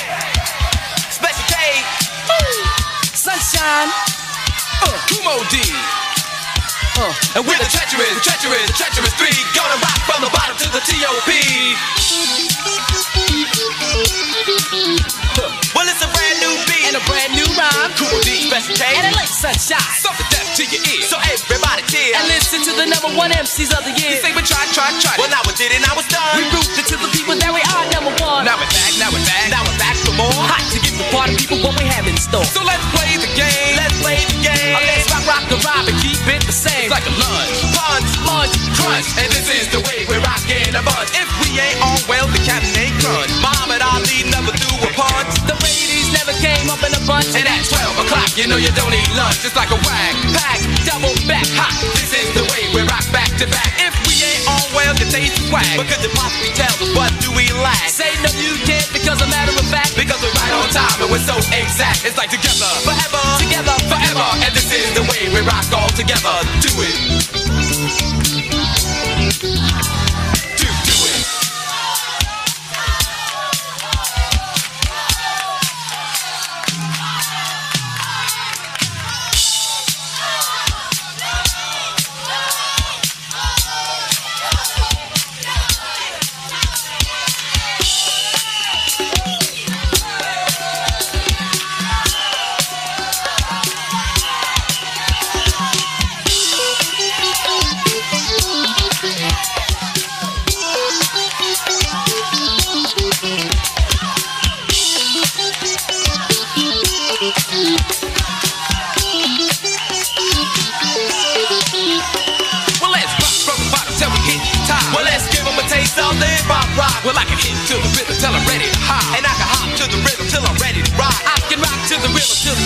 Special K, Sunshine, uh, Kumo D. Uh, and we're the treacherous, the treacherous, the treacherous three. Gonna rock from the bottom to the T O P. Well, it's a brand new beat and a brand new rhyme. Kumo D, Special K, and a late sunshine. Something deaf to your ear. So everybody cheer and listen to the number one M Cs of the year. You say we tried, tried, tried. Well, now we did it, now it's done. We rooted to the people that we are number one. Now we're back, now we're back, now we're back for more. Hot to give the party people what we have in store. So let's play the game. Let's play the game. Oh, let's rock, rock the rhyme and keep it the same. It's like a lunch, punch, lunch, crunch. And this is the way we're rocking a bunch. If we ain't on, well, the captain ain't crunch. Muhammad Ali never threw a punch. The ladies never came up in a bunch. And at twelve o'clock, you know you don't eat lunch. It's like a wag, pack, double back, hot. This is the way we rock back to back. If we ain't on, well, the taste is whack. But could you possibly tell us what do we lack? Say no, you can't, because a matter of fact. Because we're right on time and we're so exact. It's like together, forever, together, forever. And this is the way we rock all together. Do it. Do, do it.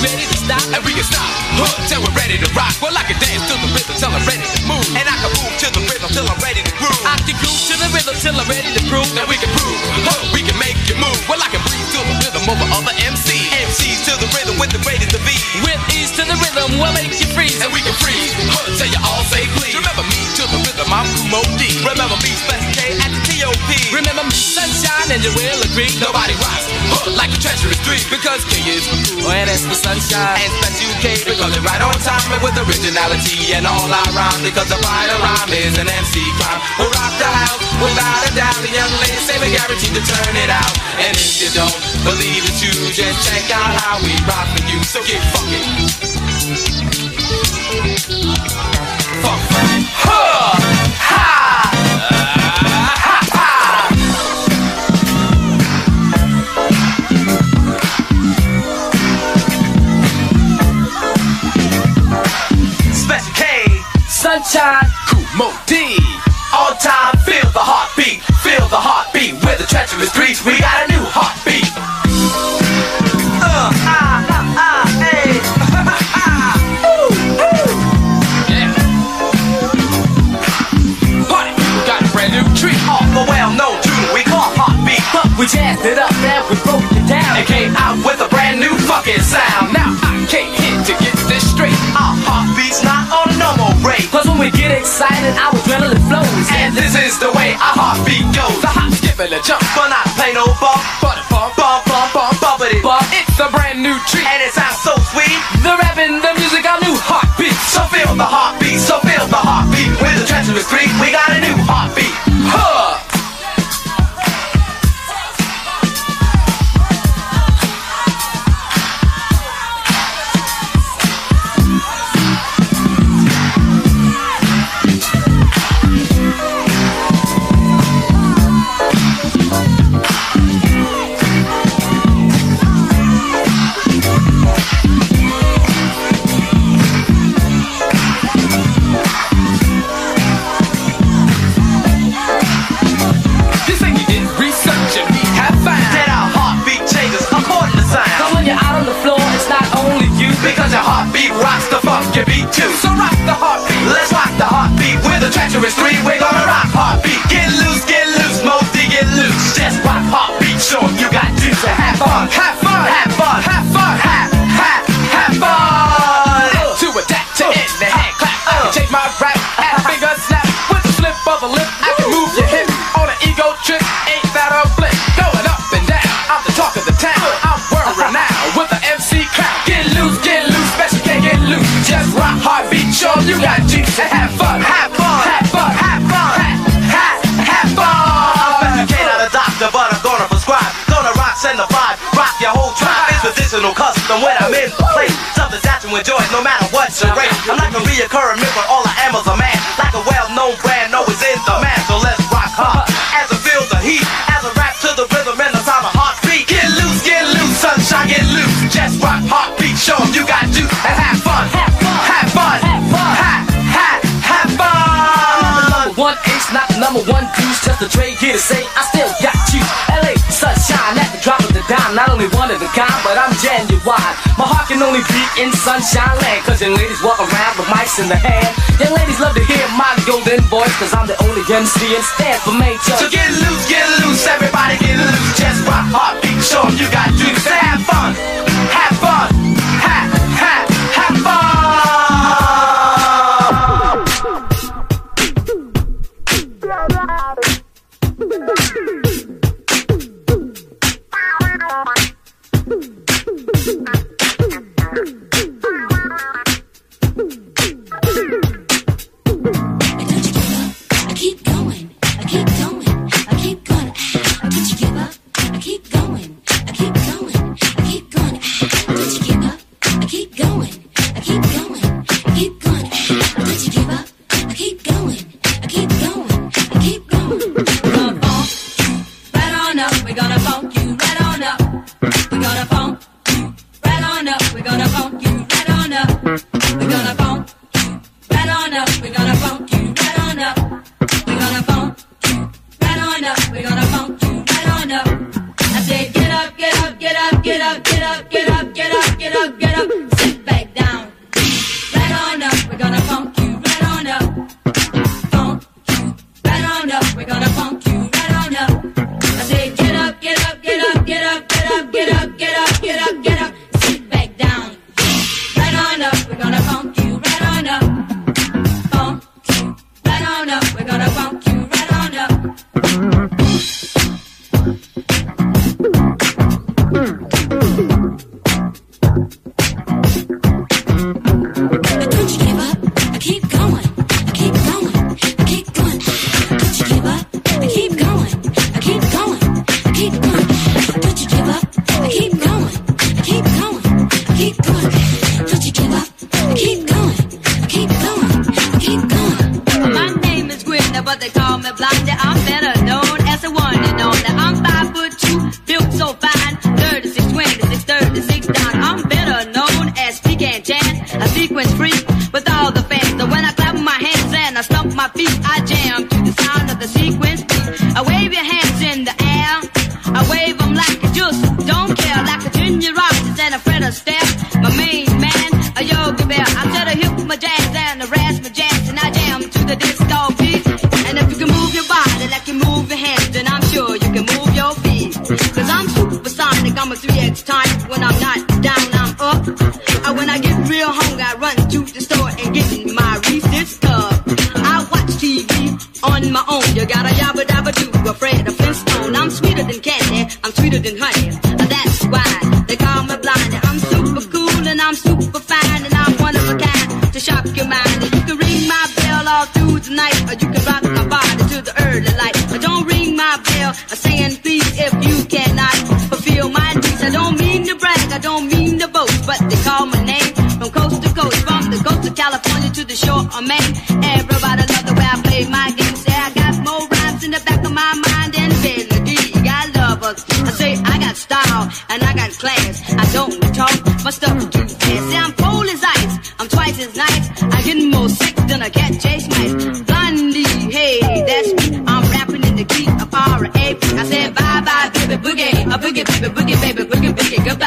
ready to stop? And we can stop, huh, till we're ready to rock. Well, I can dance to the rhythm till I'm ready to move. And I can move to the rhythm till I'm ready to groove. I can groove to the rhythm till I'm ready to prove that we can prove, huh, we can make you move. Well, I can breathe to the rhythm over other M Cs. M Cs to the rhythm with the greatest of ease. With ease to the rhythm, we'll make you freeze. And we can freeze, huh, till you all say please. Remember me to the rhythm, I'm Kumo D. Remember me, Special K at the T O P. Remember me, sunshine, and you will agree. Nobody rocks, huh, like a treacherous three. Because K is for cool, and S for sunshine, and Special K because they're right on time and with originality and all our rhyme. Because the final rhyme is an M C crime. We'll rock the house without a doubt. The young lady say we guaranteed to turn it out. And if you don't believe it, you just check out how we rock for you. So get fucking fuck, fuck, huh, ha, uh, ha, ha. Special K, sunshine, Kumo D. all time, feel the heartbeat, feel the heartbeat. With the treacherous streets, we got a new heartbeat. Uh, ah, ah, ah, hey. Ooh, ooh. Yeah. Party, we got a brand new treat. Off the well-known tune we call heartbeat. But we jazzed it up and we broke it down. And came out with a brand new fucking sound. Now I can't hit to get this straight. Our heartbeat's not on a normal rate. Cause when we get excited, our adrenaline flows. And this is the way our heartbeat goes. The hop, skip, and the jump, but not plain old bump. But a bump, bump, bump, bump, bumpity bump. It's a brand new treat, and it sounds so sweet. The rap and the music, our new heartbeat. So feel the heartbeat, so feel the heartbeat. With the treacherous street, we got a new heartbeat. Huh. Because your heartbeat rocks the funky beat too. So rock the heartbeat. Let's rock the heartbeat. With a treacherous three, we're gonna rock heartbeat. Get loose, get loose, Mosty, get loose. Just rock heartbeat, show 'em you got juice to have fun. Have fun, have fun, have fun, have, have, have fun. Uh, to adapt to uh, it, the hand clap. Uh, I can take my rap and finger snap. With the slip of the lip, I can move your hip on an ego trip. Ain't that a blip? Going up and down. I'm the talk of the town. I'm world renowned with the M C crown. Get loose, get loose, Special K, get loose. Just rock heartbeat, show you got juice and have fun, have fun, have fun, have fun, have, have fun. I'm Special K, not a doctor, but I'm gonna prescribe. Gonna rock, send the vibe, rock your whole tribe. It's medicinal custom when I'm in the place. Something that you enjoy no matter what's your race. I'm like a reoccurring member, all I am is a man. Like a well-known brand, always in demand. So let's rock hard as I feel the heat, as I rap to the rhythm and the sound of heartbeat. Get loose, get loose, sunshine, get loose. Just rock heartbeat, show 'em you got juice and have fun, have fun, have fun, have fun, have, have, have fun. Number one ace, not the number one juice. Just a trade here to say I still got you. L A sunshine at the drop of the dime. Not only one of a kind, but I'm genuine. My heart can only beat in sunshine land. Cause young ladies walk around with mics in the hand. Young ladies love to hear my golden voice. Cause I'm the only M C and stand for major. So get loose, get loose, everybody get loose. Just rock heartbeat, show 'em you got juice. And have fun, have fun, have, have, have fun. Get up, get up, get up, get up, get up, get up, get up, get up. move your body like you move your hands, then I'm sure you can move your feet. Cause I'm supersonic, I'm a three X tonic. When I'm not down, I'm up. And when I get real hungry, I run to the store and get in my Reese's cup. I watch T V on my own. You got a yabba dabba do, a Fred, a Flintstone. I'm sweeter than candy, I'm sweeter than honey. That's why they call me blind. I'm super cool and I'm super fine, and I'm one of a kind to shock your mind. And you can ring my bell all through the night, or you can rock my body to the early light. But don't ring my bell saying please if you cannot fulfill my needs. I don't mean to brag, I don't mean to boast, but they call my name from coast to coast, from the coast of California to the shore of Maine. Everybody love the way I play my game. Say I got more rhymes in the back of my mind than melody. I love us. I say I got style and I got class. I don't talk my stuff too fast. Say I'm cold as ice, I'm twice as nice. I get more sick than a cat chase mice. Blondie, hey, that's me. I'm rapping in the key of R A. I said bye bye baby boogie, a boogie baby boogie baby boogie boogie goodbye.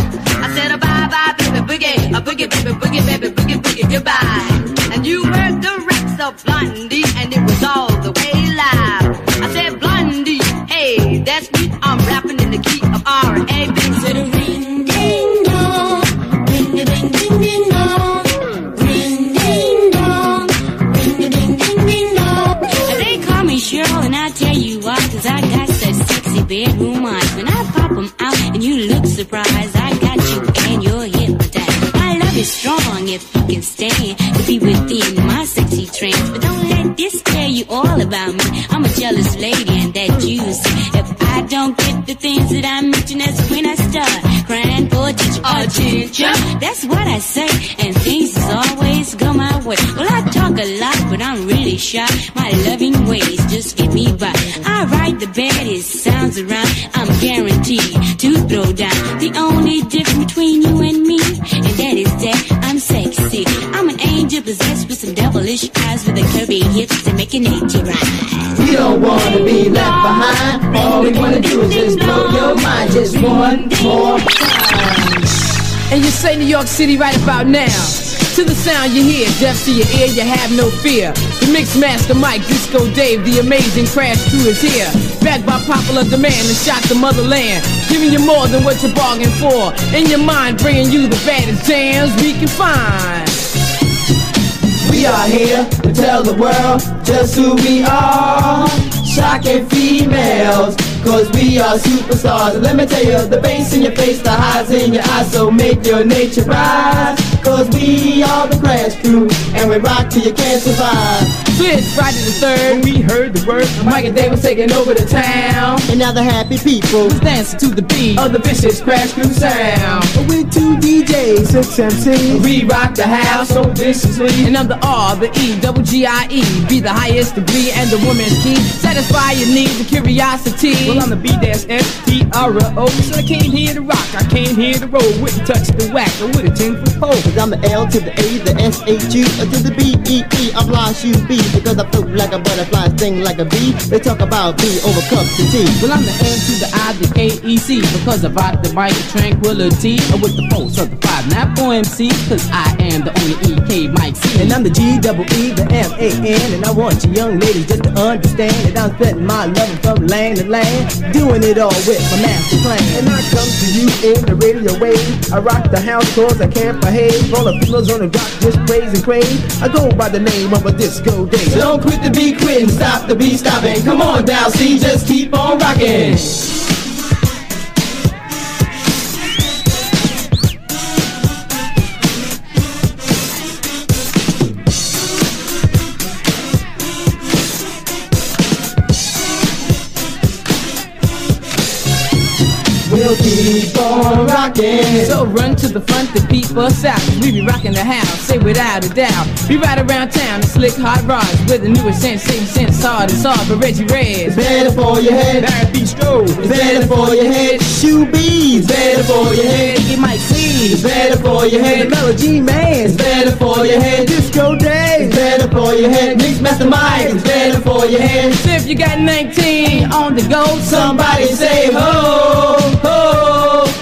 I said a bye bye baby boogie, a boogie baby boogie baby boogie boogie goodbye. And you heard the raps of Blondie, and it was all the way live. I said Blondie, hey, that's me. I'm rapping in the key of R A. Said a ring ding dong, ring a ding ding ding dong, ring ding dong, ring a ding ding ding dong. They call me Cheryl, and I tell you why, cause I got such sexy bedroom eyes. When I pop them out and you look surprised, I got you and you're hypnotized. My love is strong if you can stand to be within my sexy trance. But don't let this tell you all about me. I'm a jealous lady, and that you see. If I don't get the things that I mention, that's when I start crying for attention. Attention, that's what I say, and things always go my way. Well, I talk a lot, but I'm really shy. My loving ways just get me by. I write the baddest sounds around. I'm guaranteed to throw down. The only difference between you and me, and that is that I'm sexy. I'm an angel possessed with some devilish eyes, with a curvy hips and make an nature rise. We don't wanna be left behind. All we wanna do is just blow your mind just one more time. And you say New York City right about now. To the sound you hear, deaf to your ear, you have no fear. The Mix Master Mike, Disco Dave, the amazing Crash Crew is here. Backed by popular demand and shot the motherland, giving you more than what you bargained for. In your mind, bringing you the baddest jams we can find. We are here to tell the world just who we are. Shocking females, cause we are superstars. Let me tell you, the bass in your face, the highs in your eyes, so make your nature rise. Cause we are the Crash Crew, and we rock till you can't survive. So it's Friday the third, when we heard the word, Mike and Dave was taking over the town. And now the happy people was dancing to the beat of the vicious Crash Crew sound. With two D Js, six M Cs, we rock the house so viciously. And I'm the R, the E, double G I E, be the highest degree and the woman's key. Satisfy your needs and curiosity. Well, I'm the B S T R O. So I came here to rock, I came here to roll. Wouldn't touch the whack, I with a ten foot pole. Cause I'm the L to the A, the S H U, to the B E E, I'm Lost U B. Because I float like a butterfly, sting like a bee. They talk about me over cups of tea. Well, I'm the N to the I, the A E C. Because I rock the mic of tranquility. And with the force of the five, not four M C. Cause I am the only E K Mike C. And I'm the G double E, the M A N. And I want you young ladies just to understand that I'm spreading my love from land to land, doing it all with my master plan. And I come to you in the radio wave. I rock the house cause I can't behave. All the females on the block just praise and crave. I go by the name of a Disco Dave. So don't quit the beat quitting, stop the beat stopping. Come on down, see, just keep on rocking. We'll keep on rocking. So run to the front to peep us out. We be rocking the house, say without a doubt. We ride around town in slick hot rods with the newest sensation, sense hard and soft for Reggie Reds. It's better for your head. Barrett Bistro. It's better for your head. Shoe B's. Better for your head. You might see. It's better for your head. The Melody Man. It's better for your head. Disco Dave. It's better for your head. Mix Master Mike. It's better for your head. So if you got nineteen on the go, somebody say ho, ho. You don't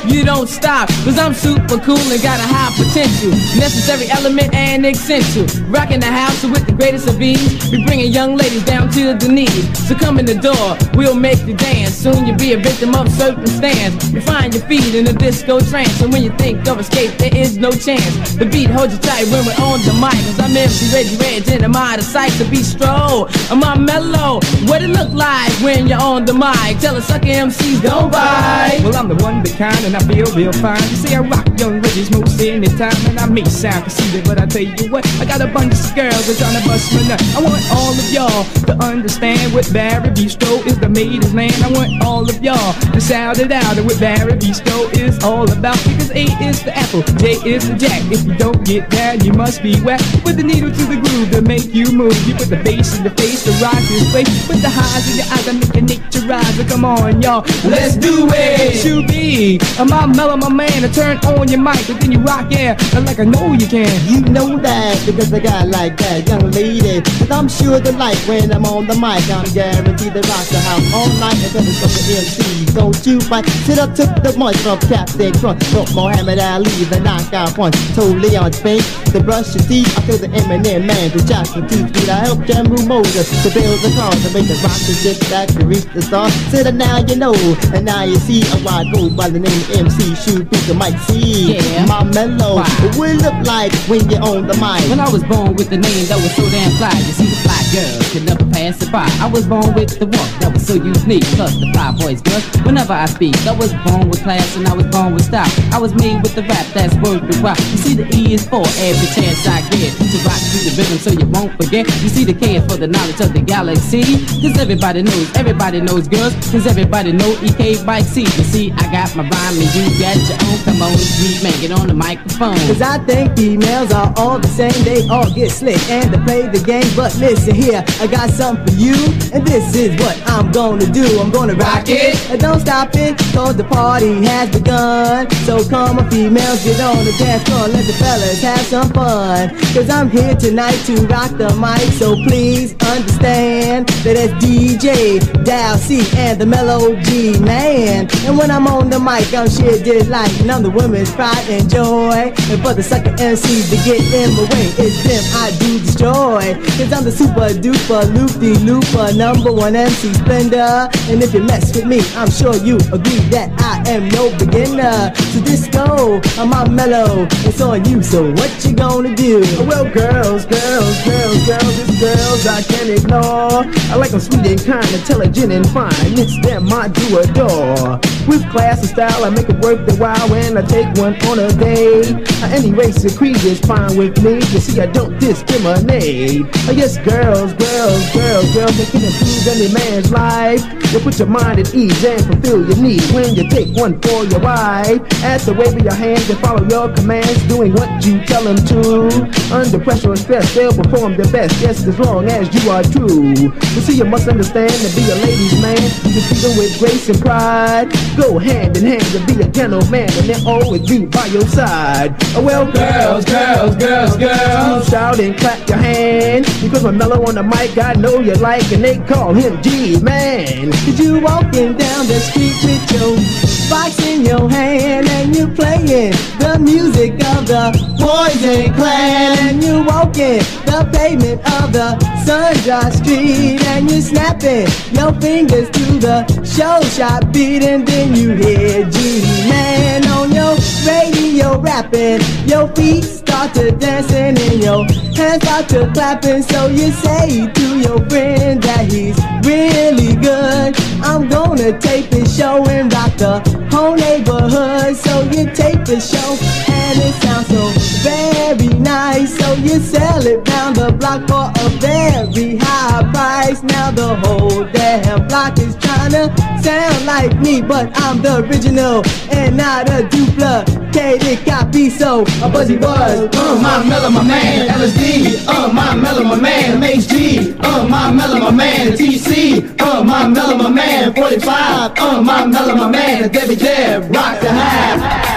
won't stop, cause I'm super cool and got a high potential. Necessary element and essential. Rocking the house with the greatest of ease. We bringing young ladies down to the knees. So come in the door, we'll make you dance. Soon you'll be a victim of circumstance. You find your feet in a disco trance, and when you think of escape, there is no chance. The beat holds you tight when we're on the mic, cause I'm M C Reggie Reg and I'm out of sight to be stroll. I'm on mellow, what it look like when you're on the mic? Tell a sucker M Cs don't bite. Well, I'm the one be kind and I feel real fine. You see, I rock young ladies most anytime, and I may sound conceited, but I tell you what, I got a bunch of girls that's trying to bust my nut. I want all of y'all to understand what Barry Bistro is the maid's land. I want all of y'all to shout it out and what Barry Bistro is all about. Because A is the apple, J is the jack. If you don't get down, you must be whack. Put the needle to the groove to make you move. You put the bass in the face to rock this place. Put the highs in your eyes to make your nature rise. So come on, y'all, let's do it. You be my mellow, my man, to turn on your mic, and then you rock, yeah, like I know you can. You know that because I got like that young lady, and I'm sure the like when I'm on the mic. I'm guaranteed to rock the house all night until it's up the M C. Don't you fight? Sit up, took the munch from Captain Crunch, from Muhammad Ali, the knockout punch. Told Leon Spinks to brush your teeth. I feel the Eminem man to chop your teeth. I help Jamru Moses to build the car to make the rock the shit back to reach the star. Sit up now, you know, and now you see a wide go by the name of M C. Shoot people might see. Yeah. My mellow, wow. What it look like when you're on the mic? When I was born with the name that was so damn fly, you see the fly girls could never pass it by. I was born with the walk that was so unique, plus the fly boys girls. Whenever I speak, I was born with class and I was born with style. I was made with the rap that's worth the while. You see the E is for every chance I get to rock through the rhythm so you won't forget. You see the K is for the knowledge of the galaxy, cause everybody knows, everybody knows girls, cause everybody know E K by C. You see, I got my rhyme and you got your own. Come on, sweet man, get on the microphone. Cause I think females are all the same. They all get slick and to play the game. But listen here, I got something for you, and this is what I'm gonna do. I'm gonna rock it, and don't stop it, cause the party has begun. So come on females, get on the dance floor, let the fellas have some fun. Cause I'm here tonight to rock the mic, so please understand that it's D J Dow C and the Mellow G man. And when I'm on the mic, I'm shit just like, and I'm the women's pride and joy. And for the sucker M Cs to get in my way, it's them I do destroy. Cause I'm the super duper loop-de-looper, number one M C Splendor. And if you mess with me, I'm sure you agree that I am no beginner. So disco, I'm my mellow, it's on you, so what you gonna do? Well, girls, girls, girls, girls, it's girls I can't ignore. I like them sweet and kind, intelligent and fine. It's them I do adore. With class and style, I make it worth the while when I take one on a day. Any race or creed is fine with me. You see, I don't discriminate. Oh, yes, girls, girls, girls, girls, they can improve any man's life. You put your mind at ease and fulfill your needs when you take one for your wife. At the wave of your hands and follow your commands, doing what you tell them to. Under pressure and stress, they'll perform their best, just as long as you are true. You see, you must understand to be a ladies' man, you treat them with grace and pride. Go hand in hand to be a gentleman, and they'll always be by your side. Oh, well, girls, girls, girls, girls, shout and clap your hands, because when Mellow on the mic, I know you like, and they call him G-Man. Cause you walking down the street with your box in your hand, and you playing the music of the Poison Clan, and you walking the pavement of the Sundry Street, and you snapping your fingers to the show shop beat, and then you hear G-Man on your radio rapping. Your feet start to dancing and your hands start to clapping, so you say to your friend that he's really good. I'm gonna tape his show and rock the whole neighborhood. So you tape the show and it sounds so very nice, so you sell it down the block for a very high price. Now the whole damn block is trying to sound like me, but I'm the original and not a duplicated copy. So a Buzzy Buzz, uh, my Mellow, my man, L S D, uh, my Mellow, my man, M H G, uh, my Mellow, my man, T C, uh, my Mellow, my man, forty-five, uh, my Mellow, my man, Debbie Jeb, rock the half.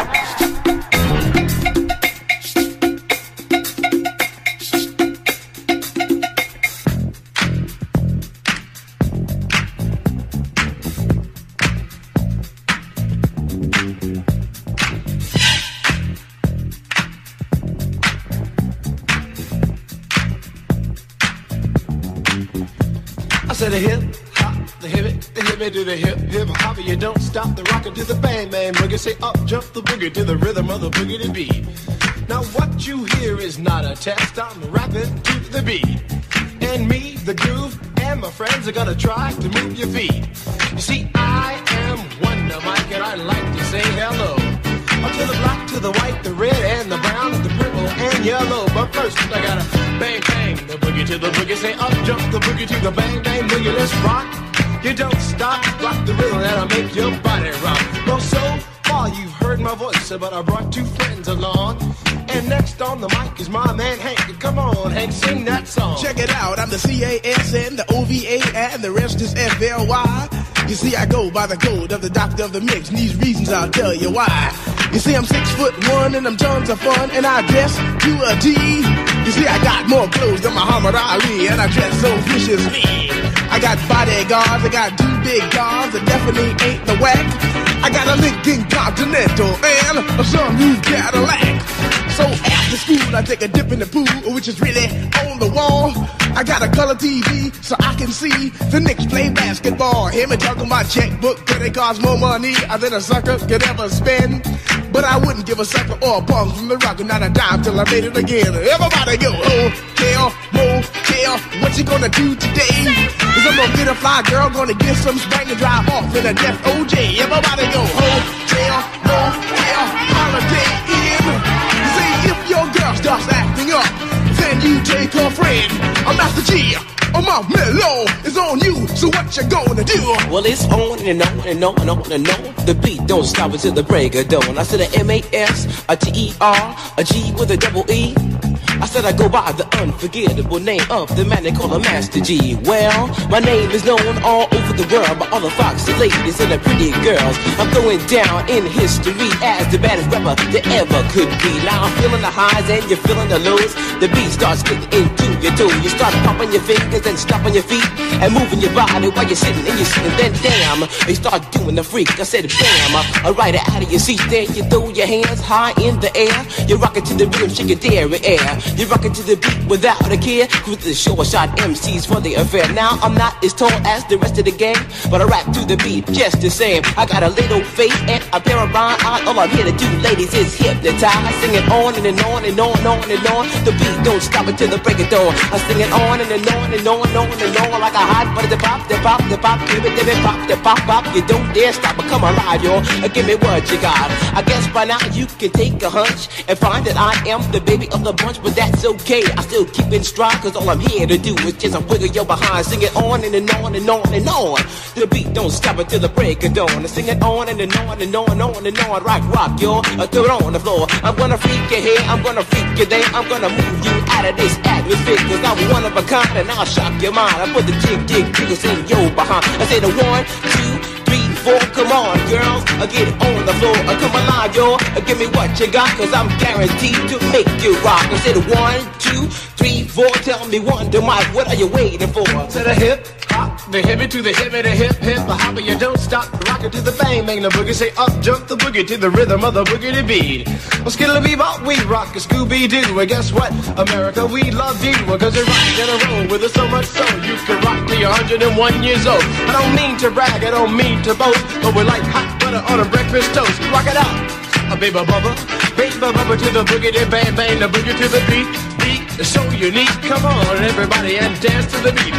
the hip hop, the hip it, the hip it to the hip hip hop. You don't stop the rocker to the bang bang boogie. Say up jump the boogie to the rhythm of the boogie to beat. Now what you hear is not a test. I'm rapping to the beat, and me, the groove, and my friends are gonna try to move your feet. You see, I am Wonder Mike, and I like to say hello. Up to the black, to the white, the red, and the brown, and the purple, and yellow. But first, I gotta bang, bang, the boogie to the boogie. Say up, jump the boogie to the bang, bang, boogie. Let's rock. You don't stop, rock the rhythm that'll make your body rock. Well, so far you've heard my voice, but I brought two friends along. And next on the mic is my man Hank. Come on, Hank, sing that song. Check it out, I'm the C A S N, the O V A, and the rest is F L Y. You see, I go by the code of the doctor of the mix, and these reasons I'll tell you why. You see, I'm six foot one, and I'm tons of fun, and I dress to a T. You see, I got more clothes than Muhammad Ali, and I dress so viciously. I got bodyguards, I got two big guns, that definitely ain't the whack. I got a Lincoln Continental and a some new Cadillac. So after school, I take a dip in the pool, which is really on the wall. I got a color T V so I can see the Knicks play basketball. Hear me talking about checkbook, cause they cost more money than a sucker could ever spend. But I wouldn't give a sucker or a punk from the rock, not a dime till I made it again. Everybody go, hotel, motel, what you gonna do today? Cause I'm gonna get a fly girl, gonna get some spank and drive off in a death O J. Everybody go, hotel, motel, holiday in. You see, if your girl starts acting up, then you take her friend. I'm Master G. Oh, my mellow is on you, so what you gonna do? Well, it's on and on and on and on and on. The beat don't stop until the break of dawn. I said a M A S, a T E R, a G with a double E. I said I go by the unforgettable name of the man they call a Master G. Well, my name is known all over the world by all the foxy ladies and the pretty girls. I'm going down in history as the baddest rapper there ever could be. Now I'm feeling the highs and you're feeling the lows. The beat starts getting into your toe. You start popping your fingers and stomping your feet and moving your body while you're sitting and you're sitting. Then damn, they start doing the freak. I said bam, I ride it out of your seat. Then you throw your hands high in the air. You rock it to the rhythm, shake your dairy air. You rock it to the beat without a care. With the short shot M Cs for the affair. Now I'm not as tall as the rest of the gang, but I rap to the beat just the same. I got a little face and a pair of rhyme eyes. All I'm here to do, ladies, is hypnotize. Sing it on and, and on and on and on and on. The beat don't stop until the break of dawn. I sing it on and, and on and on and on and on like a hot butter. The pop, the pop, the pop, give it, give it, pop, the pop, pop. You don't dare stop or come alive, y'all. Give me what you got. I guess by now you can take a hunch and find that I am the baby of the bunch, but that's okay. I still keep in stride, cause all I'm here to do is just a wiggle your behind. Sing it on and, and on and on and on. The beat don't stop until the break of dawn. I sing it on and, and on and on and on and on. Rock, rock, y'all. I throw it on the floor. I'm gonna freak you here, I'm gonna freak you there. I'm gonna move you out of this atmosphere, cause I'm one of a kind and I'll shock your mind. I put the jig, jig, jiggles in your behind. I say the one, two, three, four, come on, girls, I get it on the floor. I come alive, y'all, give me what you got, cause I'm guaranteed to make you rock. I say the one, two, three, four, tell me Wonder Mike, what are you waiting for? To the hip hop, the hippie to the hippie, the hip hip, the hopper, you don't stop, rock it to the bang bang, the boogie, say up jump the boogie to the rhythm of the boogie to beat. Well, skittle bebop, we rock a Scooby Doo, and guess what? America, we love you, cause you're rocking in a row with us so much so you can rock till you're one hundred and one years old. I don't mean to brag, I don't mean to boast, but we're like hot butter on a breakfast toast. Rock it out, a baby bubba, baby bubba to the boogie, the bang bang, the boogie to the beat. Beat is so unique. Come on, everybody, and dance to the beat.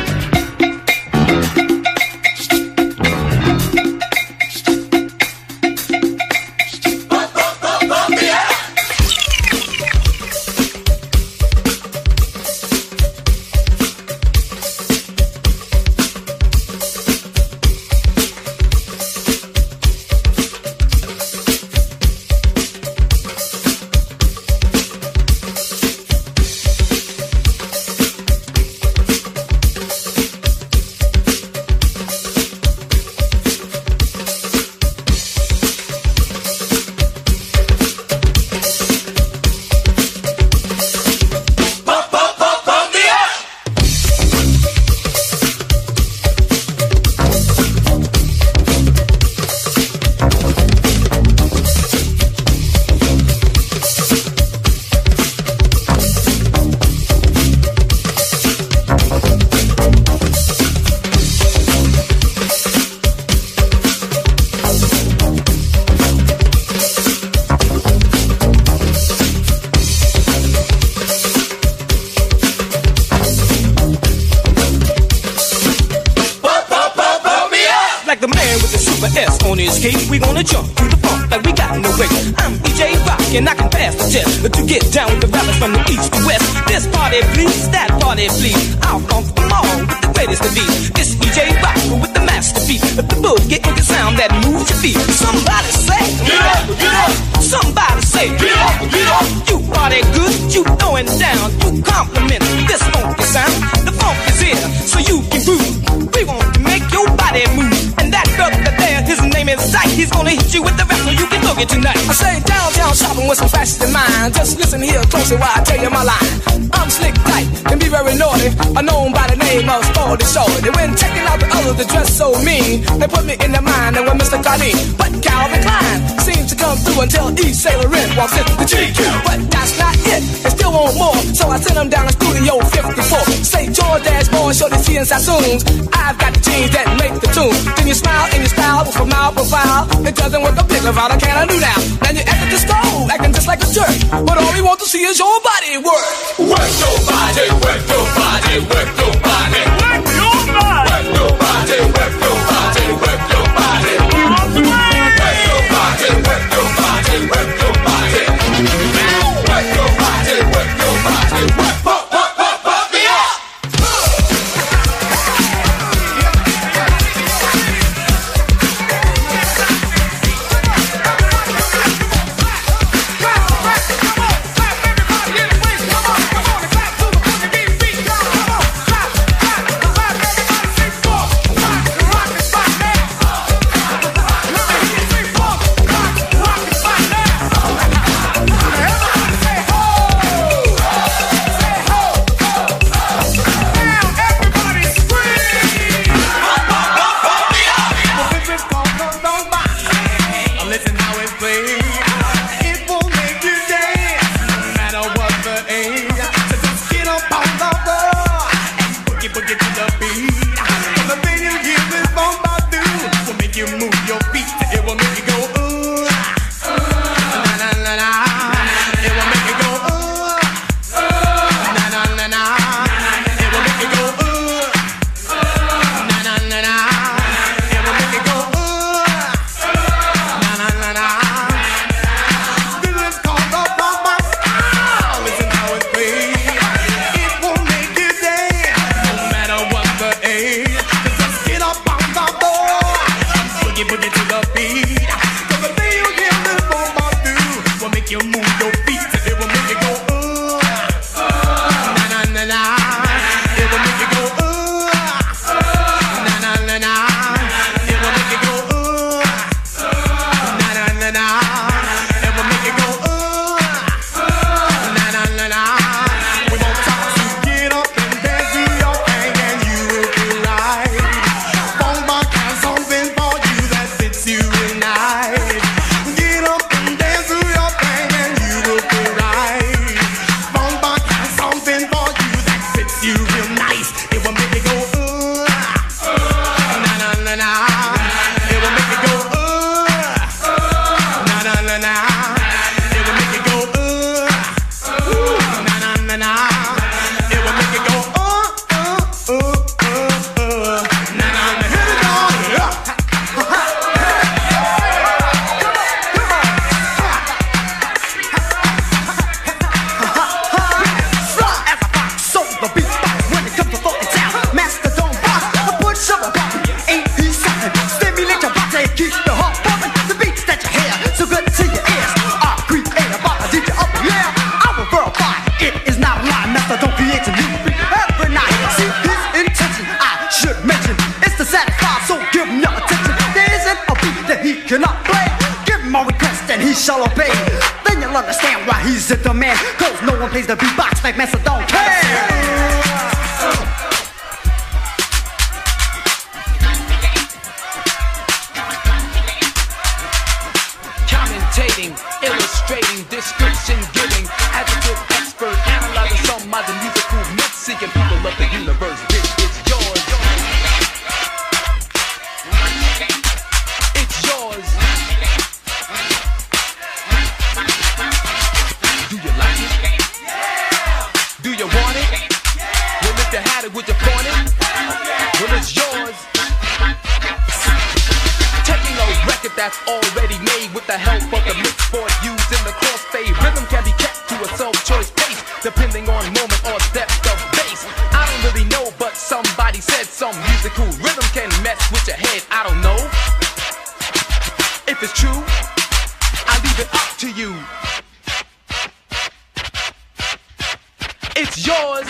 on this cake, we gonna jump to the funk like we got no break. I'm D J Rock and I can pass the test to get down with the rappers from the east to west. This party please, that party please. I'll funk them all with the greatest of these. This D J Rock with the masterpiece of the boogie with the sound that moves your feet. Somebody say, get up, get up. Somebody say, get up, get up. You party good, you throwing down, you compliment this funky sound. The funk is here, so you can groove. We want to make your body move. And that brother there, his name is Zyke. He's gonna hit you with the rest so you can boogie tonight. I say downtown shopping with some fashion in mind. Just listen here closely while I tell you my line. I'm slick tight, can be very naughty. I'm known by the name of Sporty Shorty. When checking out the others that dress so mean, they put me in the mind and with Mister Carlin. But Calvin Klein seems to come through until East Sailor Red walks into the G Q. But that's not it, they still want more. So I send them down to Studio fifty-four. Say George Dashboard, show the T and Sassoons. I've got the jeans that make the tune. Then you smile and you style with a mild profile. It doesn't work a big about it, can I do now? Now you act at the stove, acting just like a jerk. But all we want to see is your body work. Work your body, work your body, work your body. Work your body. Work your body, work your body, work your body. Work your body, work your body, work your body. Work your body, work your body, work, pump, pump, pump, pump me up. Shall obey, then you'll understand why he's the man. Cause no one plays the beatbox like Master Don't Care. Commentating, illustrating, description giving, adjective expert, analyzing some of the musical myths, seeking people of the universe. Bitch, it's yours. It's yours. Do you like it? Yeah. Do you want it? Yeah. Well, if you had it, would you flaunt it? Yeah. Well, it's yours. Taking a record that's already made with the help of the mix board used in the crossfade. Rhythm can be kept to a self-choice pace, depending on moment or depth of bass. I don't really know, but somebody said some musical rhythm can mess with your head. I don't know if it's true. I leave it up to you. It's yours.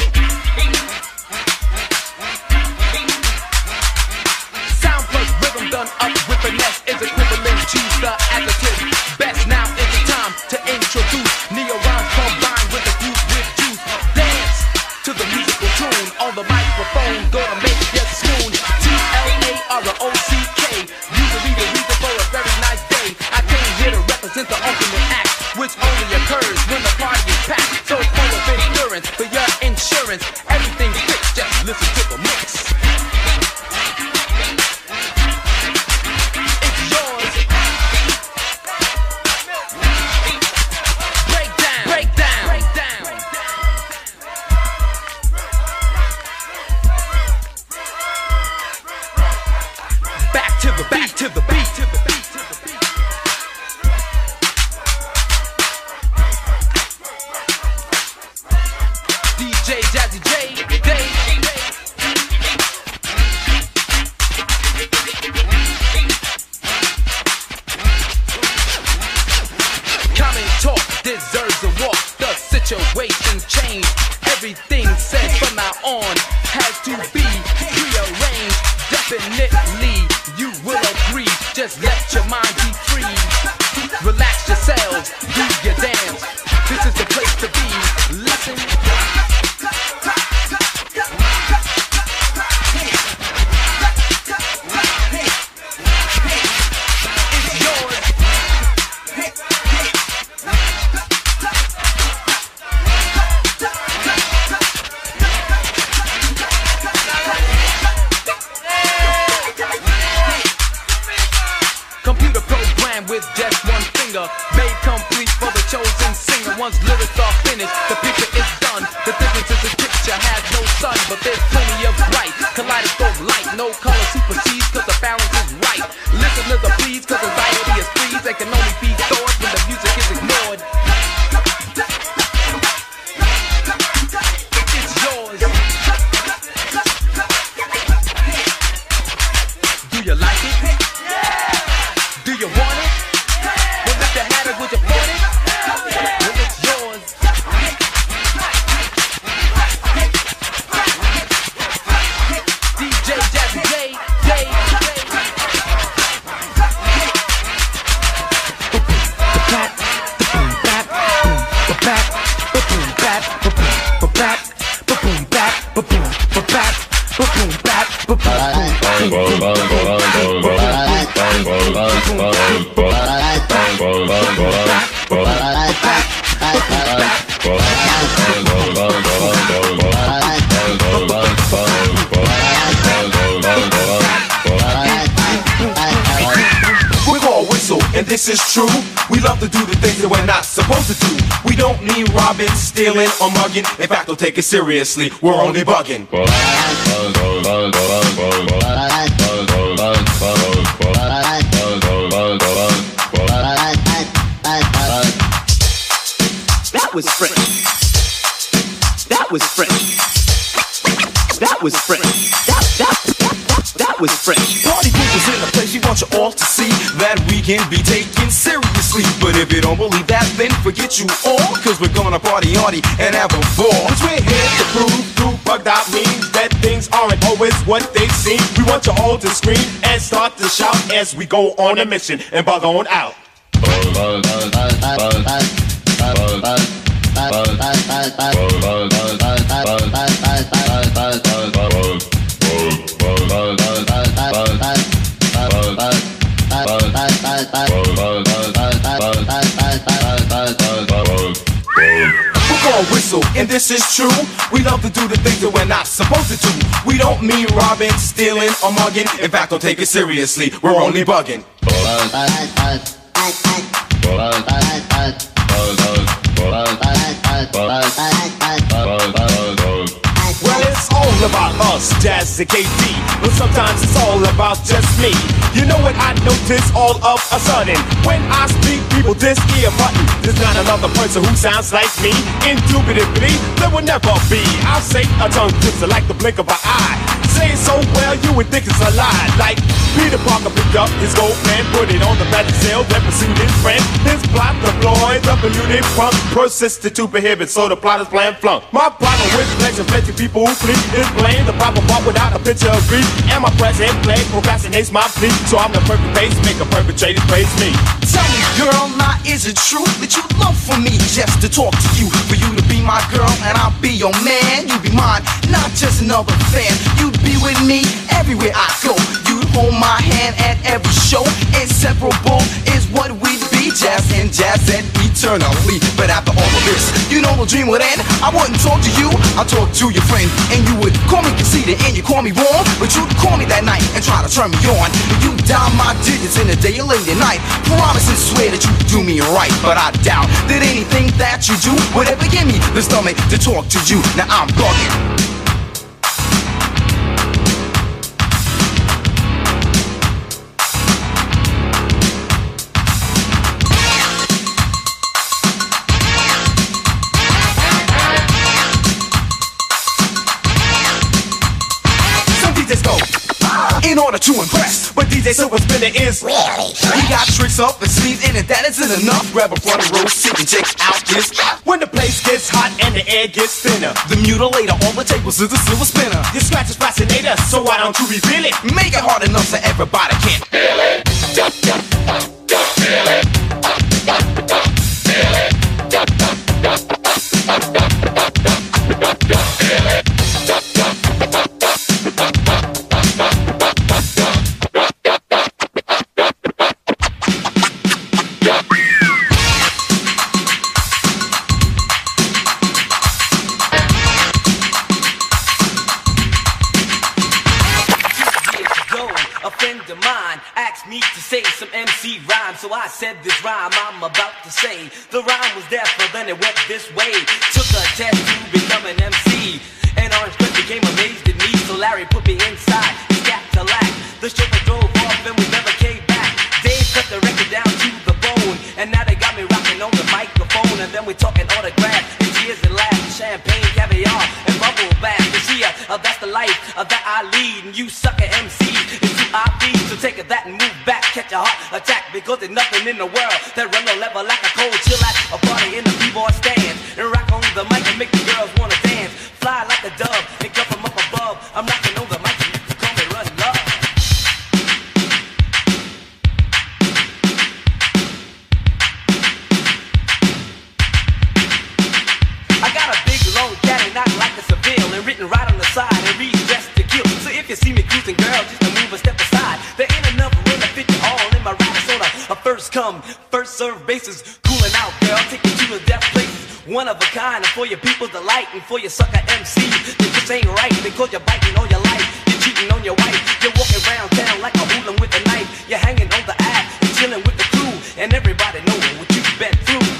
Sound plus rhythm done up with finesse is equivalent to the adjective best. Now it's time to introduce neo rhymes combined with the groove with juice. Dance to the musical tune on the microphone, gonna make you swoon. T L A R O C K, usually the reason for a very nice day. I came here to represent the ultimate act, which only occurs when the party is packed. So full of endurance for your insurance, everything's fixed, just listen to the mix. It's yours. Break down, break down, break down. Back to the beat, to the beat, to the beat, to the beat. D J Jazzy J, Day. Common talk deserves a walk. The situation changed. Everything said from now on has to be rearranged. Definitely, you will agree. Just let your mind be free. Relax yourselves, do your dance. This is the place to be. Listen. Computer program with just one finger, made complete for the chosen singer. Once lyrics are finished, the picture is done. The difference is the picture has no sun, but there's plenty of bright. Kaleidoscope light, no color supersedes, cause the balance is right. Listeners are pleased, cause anxiety is freeze. They can only be stored when the music is ignored. It's yours. Do you like it? Do you want it? Well, if you had it, would you want it? Well, it's yours. D J Jazzy J, J, We're all whistle, and this is true. We love to do the things that we're not supposed to do. We don't mean robbing, stealing, or mugging. In fact, don't take it seriously. We're only bugging. That was fresh. That was fresh. That was fresh. That, that, that, that, that was fresh. Party people's in the place, we want you all to see that we can be taken seriously. But if you don't believe that, then forget you all, cause we're gonna party hardy and have a ball. Cause we're here to prove through bugged out means that things aren't always what they seem. We want you all to scream and start to shout as we go on a mission and bug on out. Whistle, and this is true. We love to do the things that we're not supposed to do. We don't mean robbing, stealing, or mugging. In fact, don't take it seriously. We're only bugging. Well, it's all about us, Jazz and K D, but sometimes it's all about just me. You know what I notice all of a sudden. When I speak, people this ear button. There's not another person who sounds like me. Indubitably, there will never be. I'll say a tongue twister like the blink of an eye. Say it so well, you would think it's a lie. Like Peter Parker picked up his gold pen, put it on the back sail, then pursued his friend. His plot deployed, W they front, persisted to prohibit, so the plot is plan flunk. My problem with plenty, plenty people who flee is blame the proper part without a picture of grief. And my present play procrastinates my plea, so I'm the perfect pacemaker, perpetrated, praise me. Tell me, girl, now is it true that you love for me just to talk to you? For you to be my girl and I'll be your man. You be mine, not just another fan. You'd be with me everywhere I go. You'd hold my hand at every show. Inseparable is what we'd be. Jazz and jazz and eternally. But after all of this, you know the dream would end. I wouldn't talk to you, I'd talk to your friend. And you would call me conceited and you call me wrong. But you'd call me that night and try to turn me on. And you'd dial my digits in the day or late at night. Promise and swear that you do me right. But I doubt that anything that you do would ever give me the stomach to talk to you. Now I'm bugging. In order to impress, but D J Silver Spinner is really. He got tricks up his sleeve, and if that isn't enough, grab a front row seat and check out this. When the place gets hot and the air gets thinner, the mutilator on the tables is a silver spinner. Your scratch is fascinator, so why don't you reveal it? Make it hard enough so everybody can feel it. Feel it. Feel it. Feel it. So I said this rhyme I'm about to say. The rhyme was there, but then it went this way. Took a test to become an M C, and Orange Cliff became amazed at me. So Larry put me inside, he got to lack. The chauffeur drove off and we never came back. Dave cut the record down to the bone, and now they got me rocking on the microphone. And then we talking autographs and tears and laughs, champagne, caviar, and bubble bath. You see, uh, uh, that's the life uh, that I lead, and you sucker M Cs is who I feed. So take that and move back, catch a heart attack, because there's nothing in the world that run the level like a cold chill at a party in the b-boy stand, and rock on the mic and make the girls wanna dance, fly like a dove and come from up above. I'm knocking on the mic and you can call me Run Love. I got a big long caddy knock like a Seville, and written right on the side and reads Dressed to Kill. So if you see me cruising, girl, just to move a step aside. There ain't enough room to fit you all in my ride. On a, a first come, first serve basis. Cooling out, girl, take you to the death places. One of a kind, and for your people's delight, and for your sucker M Cs. It just ain't right, because you're biting all your life. You're cheating on your wife. You're walking around town like a hooligan with a knife. You're hanging on the app and chilling with the crew, and everybody knows what you've been through.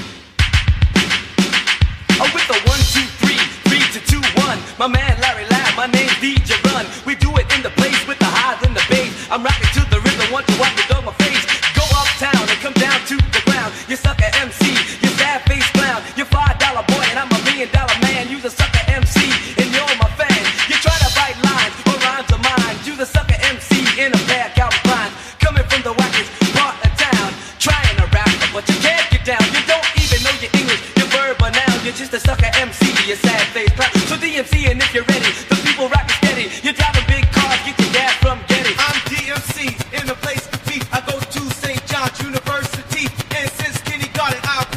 Oh, with the one, two, three, three to two, one. My man Larry Lab, my name's D J Run. We do it in the place with the highs and the bass. I'm rocking to the rhythm, want to watch it on my face. Go uptown and come down to the ground. You sucker M C, you sad face clown. You're five dollar boy and I'm a million dollar man. You the sucker M C and you're my fan. You try to bite lines or rhymes of mine. You the sucker M C in a pair of Calvin Klein. Coming from the wackest part of town, trying to rap, but you can't get down. You don't even know your English, your verb or noun. You're just a sucker M C, you sad face clown. So D M C, and if you're ready, the people rockin' steady. You're driving big cars, get your gas from Getty. I'm D M C in the place to be. I go to Saint John's University, and since kindergarten I've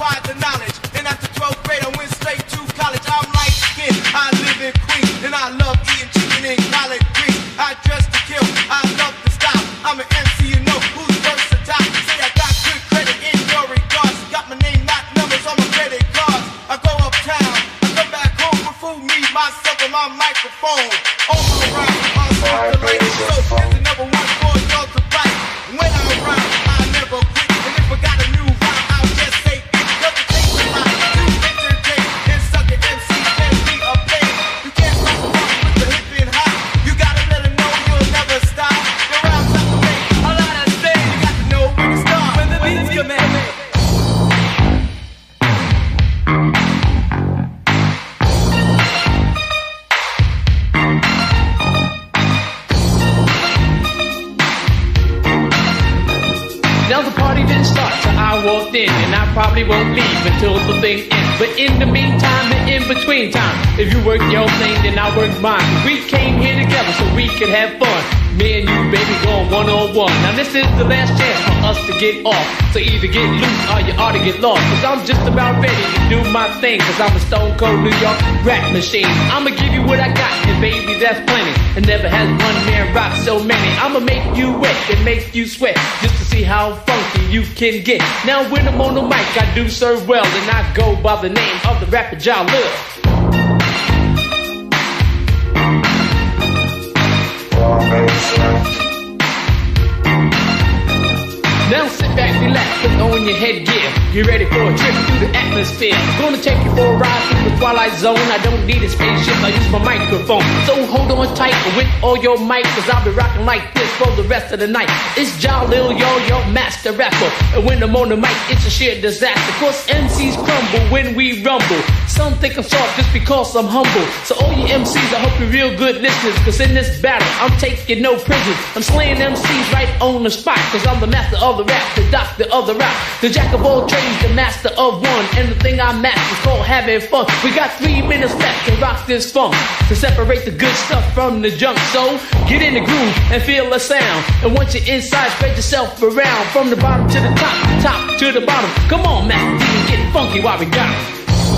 Now the party didn't start till I walked in, and I probably won't leave until the thing ends. But in the meantime and in between time, if you work your thing, then I work mine. We came here together so we could have fun. Me and you, baby, going one on one. Now this is the last chance for us to get off. So either get loose or you ought to get lost. Cause I'm just about ready to do my thing. Cause I'm a stone cold New York rap machine. I'ma give you what I got, and baby, that's plenty. And never has one man rock so many. I'ma make you wet and make you sweat, just to see how funky you can get. Now when I'm on the mic, I do serve well, and I go by the name of the rapper Jalil. Now sit back, relax, put on your headgear. Get ready for a trip through the atmosphere. Gonna take you for a ride through the twilight zone. I don't need a spaceship, I use my microphone. So hold on tight with all your mic, cause I'll be rocking like this for the rest of the night. It's Jalil, yo, your master rapper. And when I'm on the mic, it's a sheer disaster. Cause M Cs crumble when we rumble. Some think I'm soft just because I'm humble. So all you M Cs, I hope you're real good listeners. Cause in this battle, I'm taking no prisoners. I'm slaying M Cs right on the spot. Cause I'm the master of the rap, the doctor of the rap, the jack of all trades, the master of one. And the thing I master is called having fun. We got three minutes left to rock this funk, to separate the good stuff from the junk. So get in the groove and feel the sound. And once you're inside, spread yourself around, from the bottom to the top, top to the bottom. Come on, Master D, get funky while we got it.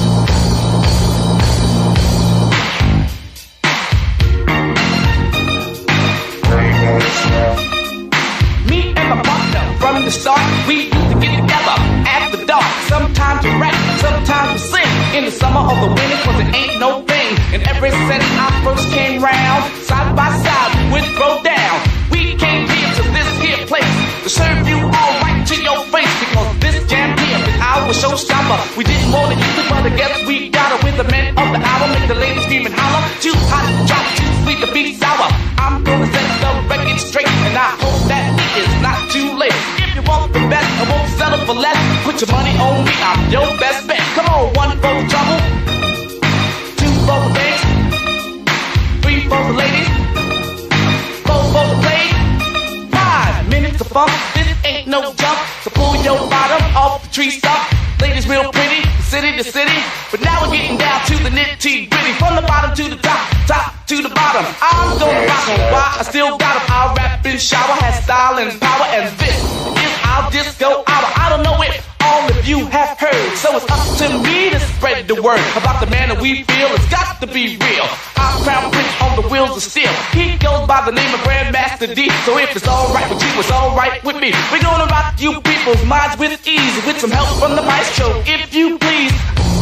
Me and my partner, from the start, we used to get together after dark. Sometimes we rap, sometimes we sing. In the summer or the winter, cause it ain't no thing. And every Sunday I first came round, side by side we would throw down. We came here to this here place to serve you all right to your face. Because this jam here is our showstopper. We didn't want to use it, but I guess we got it. With the men of the hour, make the ladies scream and holler. Too hot to drop, too sweet to be sour. I'm gonna set the record straight, and I hope that it is not too late. If you want the best, I won't settle for less. Put your money on me, I'm your best bet. Come on, one for the trouble, two for the bass, three for the ladies, four for the play. Five minutes of funk, this ain't no jump. So pull your bottom off the tree stump. Ladies real pretty, city to city. But now we're getting down to the nitty gritty. From the bottom to the top, top to the bottom. I'm gonna rock on why I still got 'em. I'll rap and shower, have style and power. And this is our disco hour. I don't know it, all of you have heard. So it's up to me to spread the word about the man that we feel. It's got to be real. Our crown prince on the wheels of steel. He goes by the name of Grandmaster D. So if it's alright with you, it's alright with me. We're gonna rock you people's minds with ease, with some help from the maestro, if you please.